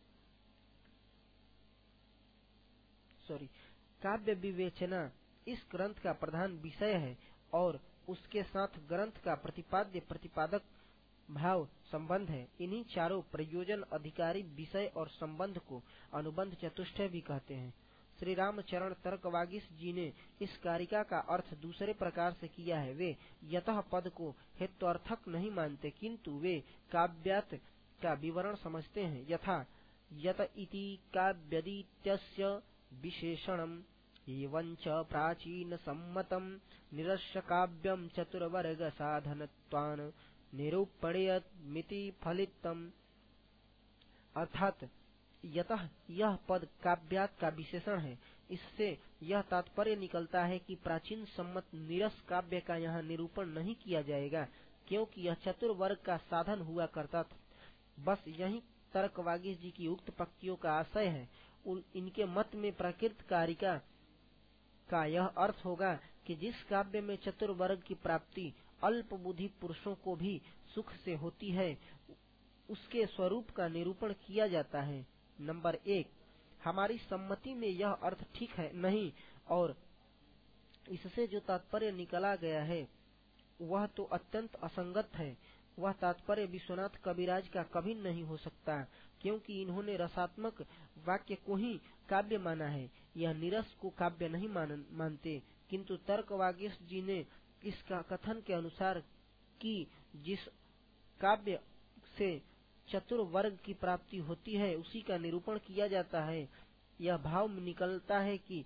काव्य विवेचना इस ग्रंथ का प्रधान विषय है और उसके साथ ग्रंथ का प्रतिपाद्य प्रतिपादक भाव संबंध है। इन्हीं चारों प्रयोजन अधिकारी विषय और संबंध को अनुबंध चतुष्टय भी कहते हैं। श्री रामचरण तर्कवागीश जी ने इस कारिका का अर्थ दूसरे प्रकार से किया है। वे यतः पद को हेत्वार्थक नहीं मानते, किंतु वे काव्यात् का विवरण समझते हैं। यथा यत इति काव्यदित्यस्य विशेषणम् एवंच प्राचीन सम्मतम् निरस्य काव्यम् चतुर्वर्ग साधनत्वान् निरूपणीयमिति फलितम्। अर्थात यतः यह पद काव्यात् का विशेषण है। इससे यह तात्पर्य निकलता है कि प्राचीन सम्मत निरस काव्य का यहाँ निरूपण नहीं किया जाएगा, क्योंकि यह चतुर्वर्ग का साधन हुआ करता था। बस यही तर्कवागीश जी की उक्त पंक्तियों का आशय है। इनके मत में प्रकृत कारिका का यह अर्थ होगा कि जिस काव्य में चतुर्वर्ग की प्राप्ति अल्प बुद्धि पुरुषों को भी सुख से होती है, उसके स्वरूप का निरूपण किया जाता है। नंबर 1, हमारी सम्मति में यह अर्थ ठीक है नहीं, और इससे जो तात्पर्य निकला गया है वह तो अत्यंत असंगत है। वह तात्पर्य विश्वनाथ कविराज का कभी नहीं हो सकता, क्योंकि इन्होंने रसात्मक वाक्य को ही काव्य माना है। यह निरस को काव्य नहीं मानते, किंतु तर्कवागीश जी ने इसका कथन के अनुसार कि जिस काव्य से चतुर्वर्ग की प्राप्ति होती है उसी का निरूपण किया जाता है। यह भाव में निकलता है कि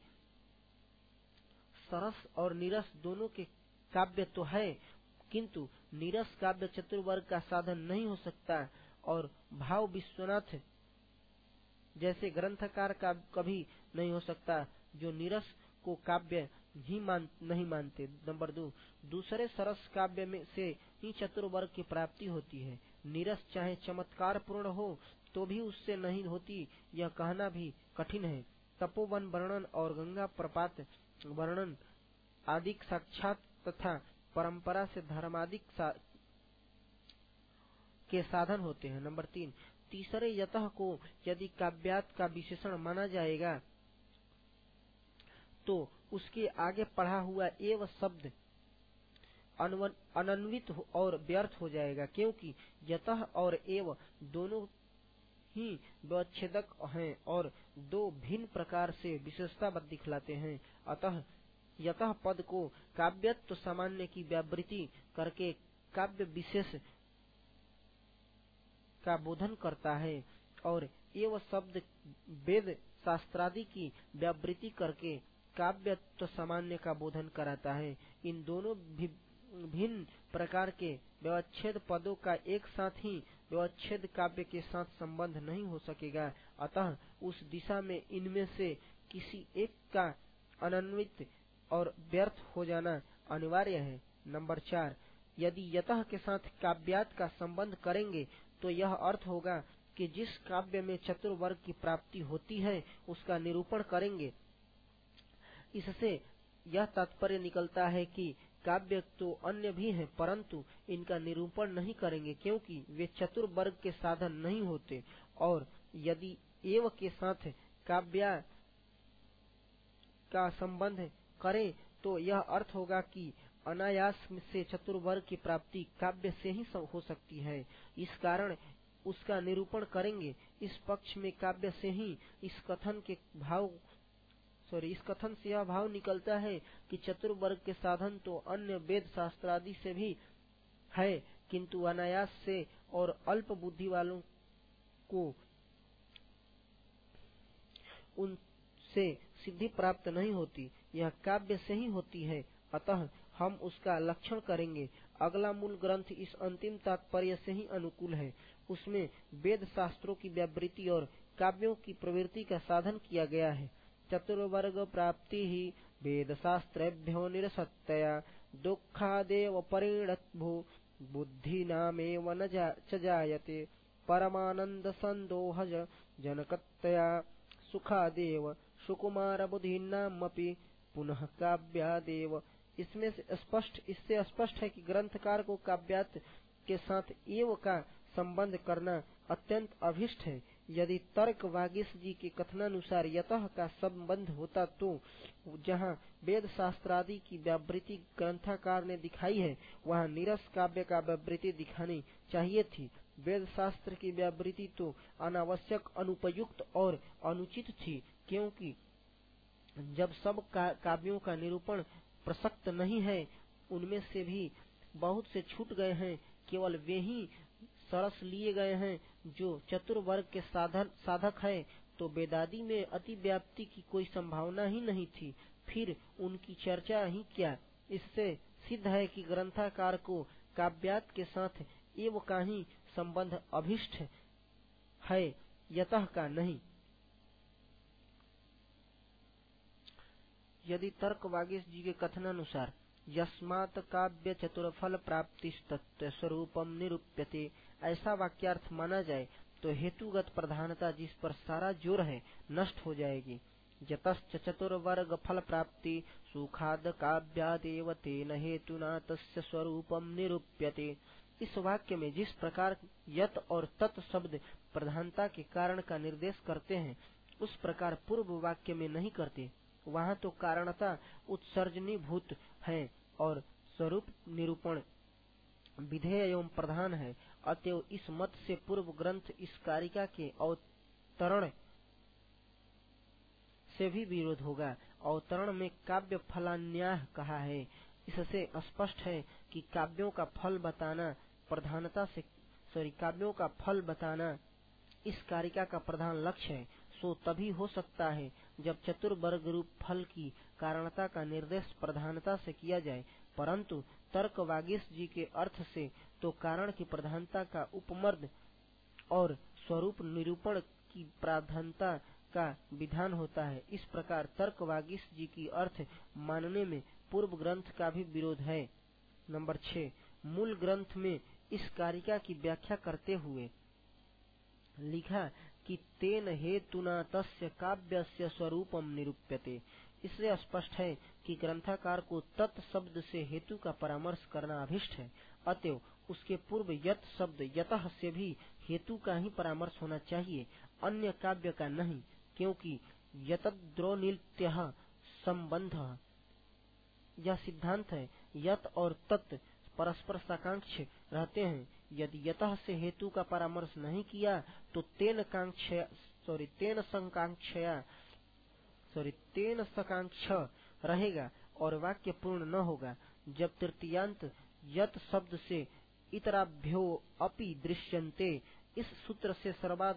सरस और नीरस दोनों के काव्य तो है, किंतु नीरस काव्य चतुर्वर्ग का साधन नहीं हो सकता, और भाव विश्वनाथ जैसे ग्रंथकार का कभी नहीं हो सकता जो नीरस को काव्य ही नहीं मानते। नंबर 2, दूसरे सरस काव्य में से ही चतुर्वर्ग की प्राप्ति होती है। नीरस चाहे चमत्कार पूर्ण हो तो भी उससे नहीं होती, यह कहना भी कठिन है। तपोवन वर्णन और गंगा प्रपात वर्णन आदि साक्षात तथा परंपरा से धर्मादिक के साधन होते हैं। नंबर 3, तीसरे यतः को यदि काव्यात् का विशेषण माना जाएगा तो उसके आगे पढ़ा हुआ एव शब्द अनन्वित और व्यर्थ हो जाएगा, क्योंकि यतः और एव दोनों ही व्यच्छेदक हैं और दो भिन्न प्रकार से विशेषता दिखलाते हैं। अतः यतः पद को काव्यत्व सामान्य की व्यावृत्ति करके काव्य विशेष का बोधन करता है, और एव शब्द वेद शास्त्रादि की व्यावृत्ति करके काव्यत्व सामान्य का बोधन कराता है। इन दोनों भिन्न प्रकार के व्यवच्छेद पदों का एक साथ ही व्यवच्छेद काव्य के साथ संबंध नहीं हो सकेगा। अतः उस दिशा में इनमें से किसी एक का अनन्वित और व्यर्थ हो जाना अनिवार्य है। नंबर 4, यदि यतः के साथ काव्यात् का संबंध करेंगे तो यह अर्थ होगा कि जिस काव्य में चतुर्वर्ग की प्राप्ति होती है उसका निरूपण करेंगे। इससे यह तात्पर्य निकलता है कि काव्य तो अन्य भी हैं, परंतु इनका निरूपण नहीं करेंगे, क्योंकि वे चतुर्वर्ग के साधन नहीं होते। और यदि एव के साथ काव्य का संबंध करें तो यह अर्थ होगा कि अनायास से चतुर्वर्ग की प्राप्ति काव्य से ही हो सकती है। इस कारण उसका निरूपण करेंगे। इस पक्ष में काव्य से ही इस कथन से यह भाव निकलता है कि चतुर्वर्ग के साधन तो अन्य वेद शास्त्रादि से भी है, किंतु अनायास से और अल्प बुद्धि वालों को उनसे सिद्धि प्राप्त नहीं होती, यह काव्य से ही होती है। अतः हम उसका लक्षण करेंगे। अगला मूल ग्रंथ इस अंतिम तात्पर्य से ही अनुकूल है। उसमें वेद शास्त्रों की व्यावृत्ति और काव्यों की प्रवृत्ति का साधन किया गया है। चतुर्वर्ग प्राप्ति ही वेद शास्त्रेभ्यो निरसत्तया दुःखादेव परिणतभू बुद्धि नामेव न च जायते परमानंद संदोहज जनकतया सुखादेव सुकुमार बुद्धिनामपि पुनः काव्यादेव। इससे स्पष्ट है कि ग्रंथकार को काव्यात के साथ एव का संबंध करना अत्यंत अभिष्ट है। यदि तर्क वागीश जी के कथनानुसार यतः का संबंध होता तो जहाँ वेद शास्त्रादि की व्यावृत्ति ग्रंथकार ने दिखाई है वहाँ नीरस काव्य का व्यावृत्ति दिखानी चाहिए थी। वेद शास्त्र की व्यावृत्ति तो अनावश्यक, अनुपयुक्त और अनुचित थी, क्योंकि जब सब काव्यों का निरूपण प्रसक्त नहीं है, उनमें से भी बहुत से छूट गए हैं, केवल वे ही सरस लिए गए हैं जो चतुर्वर्ग के साधक है, तो वेदादि में अति व्याप्ति की कोई संभावना ही नहीं थी, फिर उनकी चर्चा ही क्या। इससे सिद्ध है कि ग्रंथकार को काव्यात के साथ एव का ही संबंध अभिष्ट है, यतः का नहीं। यदि तर्क वागीश जी के कथनानुसार यस्मात् काव्य चतुर्फल प्राप्ति तत्व स्वरूपम निरूप्यते ऐसा वाक्यार्थ माना जाए तो हेतुगत प्रधानता जिस पर सारा जोर है नष्ट हो जाएगी। यतश्च चतुर्वर्ग फल प्राप्ति सुखाद काव्यादेव तेन हेतुना तस्य स्वरूपम निरूप्यते। इस वाक्य में जिस प्रकार यत और तत् शब्द प्रधानता के कारण का निर्देश करते हैं उस प्रकार पूर्व वाक्य में नहीं करते। वहाँ तो कारणता उत्सर्जनीभूत है और स्वरूप निरूपण विधेय एवं प्रधान है। अतएव इस मत से पूर्व ग्रंथ इस कारिका के अवतरण से भी विरोध होगा। अवतरण में काव्य फलान्याय कहा है, इससे स्पष्ट है कि काव्यों का फल बताना इस कारिका का प्रधान लक्ष्य है। सो तभी हो सकता है जब चतुर्वर्ग रूप फल की कारणता का निर्देश प्रधानता से किया जाए, परंतु तर्क वागीश जी के अर्थ से तो कारण की प्रधानता का उपमर्द और स्वरूप निरूपण की प्रधानता का विधान होता है। इस प्रकार तर्क वागीश जी की अर्थ मानने में पूर्व ग्रंथ का भी विरोध है। नंबर 6, मूल ग्रंथ में इस कारिका की व्याख्या करते हुए लिखा कि तेन हेतुना तस्य काव्यस्य स्वरूपम निरूप्यते। इससे स्पष्ट है कि ग्रंथकार को तत् शब्द से हेतु का परामर्श करना अभिष्ट है। अतएव उसके पूर्व यत शब्द यतः से भी हेतु का ही परामर्श होना चाहिए, अन्य काव्य का नहीं, क्योंकि यतद्रोनित्यः संबंध यह सिद्धांत है। यत और तत् परस्पर साकांक्ष रहते हैं। यदि यतः से हेतु का परामर्श नहीं किया तो तेन सकांक्ष रहेगा और वाक्य पूर्ण न होगा। जब तृतीयांत यत शब्द से इतराभ्यो अपि दृश्यन्ते इस सूत्र से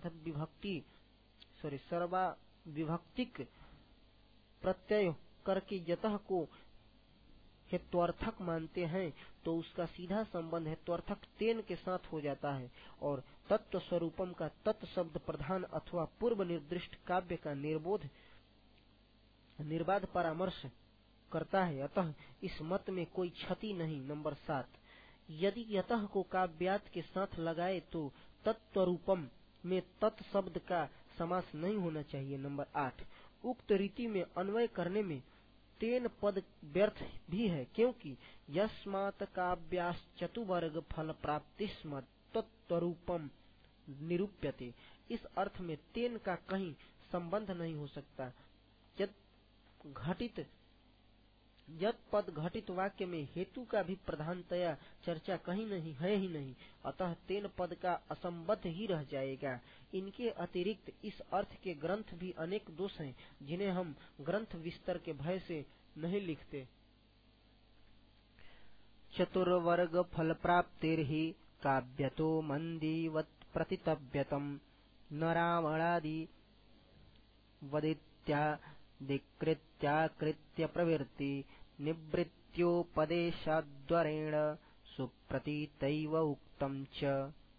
सर्वाविभक्तिक प्रत्यय करके यतः को हेत्वार्थक मानते हैं तो उसका सीधा संबंध हेत्वार्थक तेन के साथ हो जाता है और तत्व स्वरूपम का तत् शब्द प्रधान अथवा पूर्व निर्दिष्ट काव्य का निर्बाध परामर्श करता है। अतः इस मत में कोई क्षति नहीं। नंबर 7, यदि यतः को काव्यात के साथ लगाए तो तत्वरूपम में तत् शब्द का समास नहीं होना चाहिए। नंबर 8, उक्त रीति में अन्वय करने में तेन पद व्यर्थ भी है, क्योंकि यस्मात् काव्याश्चतुर्वर्ग फल प्राप्तिस्म तत्वरूपम निरूप्यते। इस अर्थ में तेन का कहीं संबंध नहीं हो सकता। यत पद घटित वाक्य में हेतु का भी प्रधानतया चर्चा कहीं नहीं है ही नहीं, अतः तेन पद का असंबद्ध ही रह जाएगा। इनके अतिरिक्त इस अर्थ के ग्रंथ भी अनेक दोष हैं जिन्हें हम ग्रंथ विस्तार के भय से नहीं लिखते। चतुर्वर्ग फल प्राप्तिर्हि काव्यतो मंदीवत् प्रतितव्यतम न रावणादि वदित्यादिकृत्याकृत्य प्रवृत्ति निवृत्त्योपदेशाद्वरेण सुप्रतीतैव उक्तम च।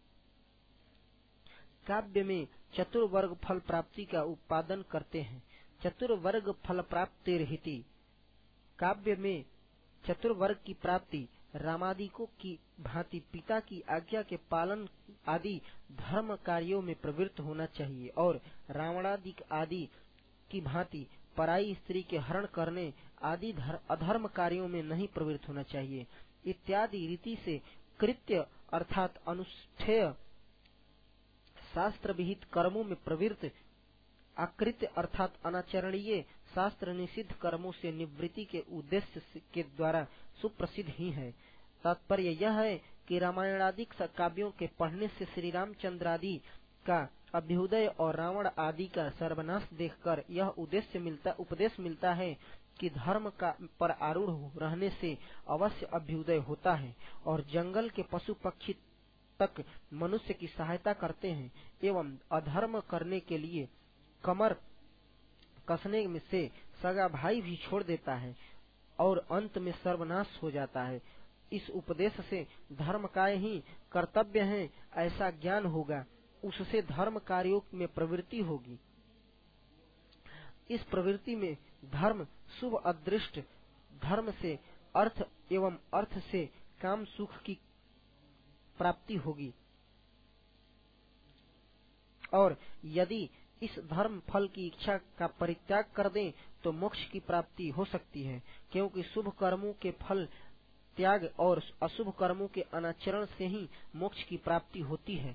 काव्य में चतुर्वर्ग फल प्राप्ति का उत्पादन करते हैं। चतुर्वर्ग फल प्राप्तिर्हिति, काव्य में चतुर्वर्ग की प्राप्ति रामादिकों की भांति पिता की आज्ञा के पालन आदि धर्म कार्यों में प्रवृत्त होना चाहिए और रावणादिक आदि की भांति पराई स्त्री के हरण करने आदि अधर्म कार्यों में नहीं प्रवृत्त होना चाहिए। इत्यादि रीति से कृत्य अर्थात अनुष्ठेय शास्त्र विहित कर्मों में प्रवृत्त, अकृत्य अर्थात अनाचरणीय शास्त्र निषिद्ध कर्मों से निवृत्ति के उद्देश्य के द्वारा सुप्रसिद्ध ही है। तात्पर्य यह है कि रामायणादिक काव्यों के पढ़ने से श्री रामचंद्र आदि का अभ्युदय और रावण आदि का सर्वनाश देखकर यह उपदेश मिलता है कि धर्म का पर आरूढ़ रहने से अवश्य अभ्युदय होता है और जंगल के पशु पक्षी तक मनुष्य की सहायता करते हैं एवं अधर्म करने के लिए कमर कसने में से सगा भाई भी छोड़ देता है और अंत में सर्वनाश हो जाता है। इस उपदेश से धर्म का ही कर्तव्य है ऐसा ज्ञान होगा, उससे धर्म कार्यों में प्रवृत्ति होगी। इस प्रवृत्ति में धर्म शुभ अदृष्ट धर्म से अर्थ एवं अर्थ से काम सुख की प्राप्ति होगी और यदि इस धर्म फल की इच्छा का परित्याग कर दें तो मोक्ष की प्राप्ति हो सकती है, क्योंकि शुभ कर्मों के फल त्याग और अशुभ कर्मों के अनाचरण से ही मोक्ष की प्राप्ति होती है।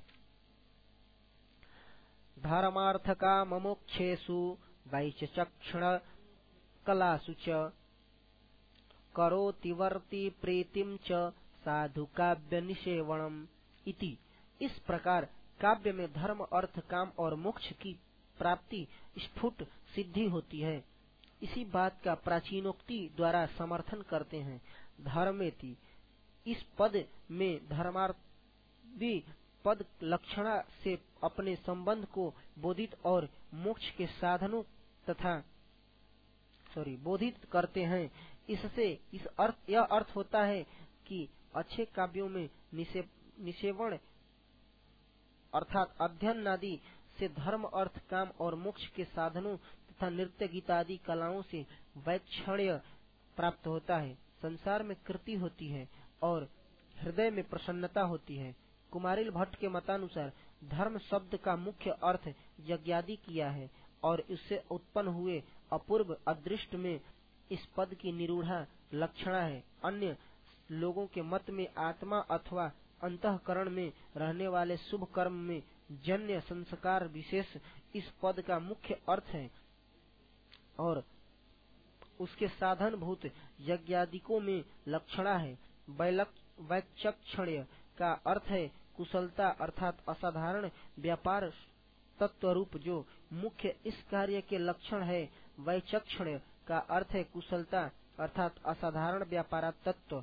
धर्मार्थ काम मोक्षेषु वैचक्षण कलासु च करोति वर्ति प्रीतिम च साधु काव्य निषेवणम इति। इस प्रकार काव्य में धर्म अर्थ काम और मोक्ष की प्राप्ति स्फुट सिद्धि होती है। इसी बात का प्राचीनोक्ति द्वारा समर्थन करते हैं। धर्मेति इस पद में धर्मार्थी पद लक्षणा से अपने संबंध को बोधित और मोक्ष के साधनों तथा बोधित करते हैं। इससे यह अर्थ होता है कि अच्छे काव्यों में निषेवण अर्थात अध्ययन आदि से धर्म अर्थ काम और मोक्ष के साधनों तथा नृत्य गीत आदि कलाओं से वैक्षण्य प्राप्त होता है, संसार में कृति होती है और हृदय में प्रसन्नता होती है। कुमारिल भट्ट के मतानुसार धर्म शब्द का मुख्य अर्थ यज्ञादि किया है और इससे उत्पन्न हुए अपूर्व अदृष्ट में इस पद की निरूढ़ा लक्षणा है। अन्य लोगों के मत में आत्मा अथवा अंतःकरण में रहने वाले शुभ कर्म में जन्य संस्कार विशेष इस पद का मुख्य अर्थ है और उसके साधन भूत यज्ञादिकों में लक्षणा है। वैचक्षण्य का अर्थ है कुशलता अर्थात असाधारण व्यापार तत्व रूप जो मुख्य इस कार्य के लक्षण है। वैचक्षण्य का अर्थ है कुशलता अर्थात असाधारण व्यापार तत्व।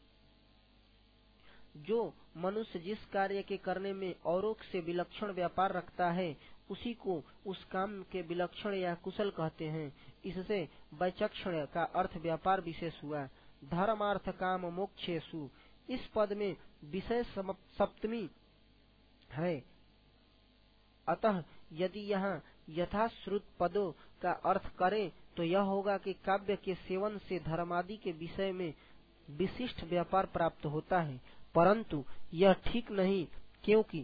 जो मनुष्य जिस कार्य के करने में औरों से विलक्षण व्यापार रखता है उसी को उस काम के विलक्षण या कुशल कहते हैं। इससे वैचक्षण्य का अर्थ व्यापार विशेष हुआ। धर्मार्थ काम मोक्षेषु इस पद में विषय सप्तमी है, अतः यदि यहाँ यथाश्रुत पदों का अर्थ करें तो यह होगा कि काव्य के सेवन से धर्मादि के विषय में विशिष्ट व्यापार प्राप्त होता है, परंतु यह ठीक नहीं, क्योंकि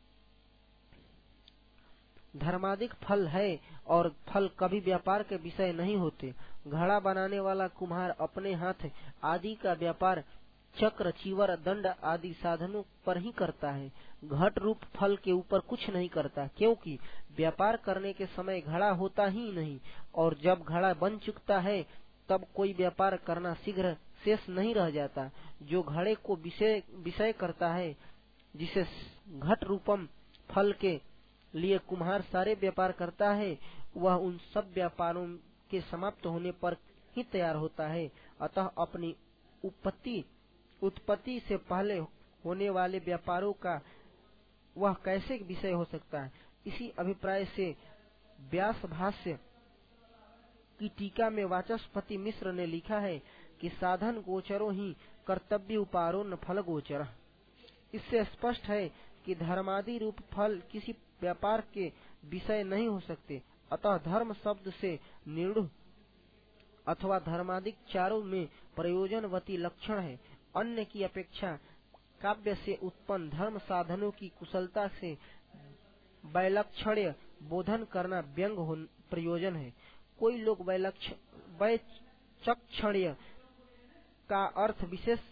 धर्मादिक फल है और फल कभी व्यापार के विषय नहीं होते। घड़ा बनाने वाला कुम्हार अपने हाथ आदि का व्यापार चक्र चीवर दंड आदि साधनों पर ही करता है, घट रूप फल के ऊपर कुछ नहीं करता, क्योंकि व्यापार करने के समय घड़ा होता ही नहीं और जब घड़ा बन चुकता है तब कोई व्यापार करना शीघ्र शेष नहीं रह जाता। जो घड़े को विषय करता है, जिसे घट रूपम फल के लिए कुम्हार सारे व्यापार करता है, वह उन सब व्यापारों के समाप्त होने पर ही तैयार होता है। अतः अपनी उत्पत्ति से पहले होने वाले व्यापारों का वह कैसे विषय हो सकता है। इसी अभिप्राय से व्यास भाष्य की टीका में वाचस्पति मिश्र ने लिखा है कि साधन गोचरो ही कर्तव्य उपारो न फल गोचर। इससे स्पष्ट है कि धर्मादि रूप फल किसी व्यापार के विषय नहीं हो सकते। अतः धर्म शब्द से निर्णय अथवा धर्मादिक चारों में प्रयोजनवती लक्षण है अन्य की अपेक्षा काव्य से उत्पन्न धर्म साधनों की कुशलता से वैलक्षण्य बोधन करना व्यंग प्रयोजन है। कोई लोग वैचक्षण्य का अर्थ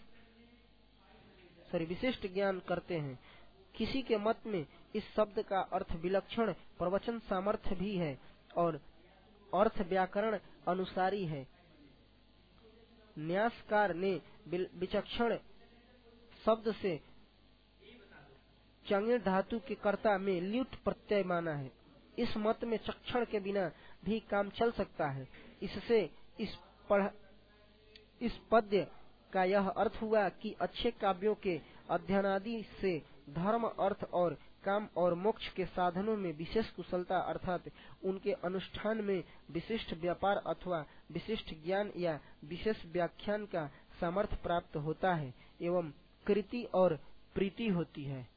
विशिष्ट ज्ञान करते हैं। किसी के मत में इस शब्द का अर्थ विलक्षण प्रवचन सामर्थ्य भी है और अर्थ व्याकरण अनुसारी है। न्यासकार ने विचक्षण शब्द से चंगे धातु के कर्ता में ल्युट प्रत्यय माना है। इस मत में चक्षण के बिना भी काम चल सकता है। इससे इस पद्य का यह अर्थ हुआ कि अच्छे काव्यों के अध्ययनादि से धर्म, अर्थ और काम और मोक्ष के साधनों में विशेष कुशलता अर्थात उनके अनुष्ठान में विशिष्ट व्यापार अथवा विशिष्ट ज्ञान या विशेष व्याख्यान का सामर्थ्य प्राप्त होता है एवं कृति और प्रीति होती है।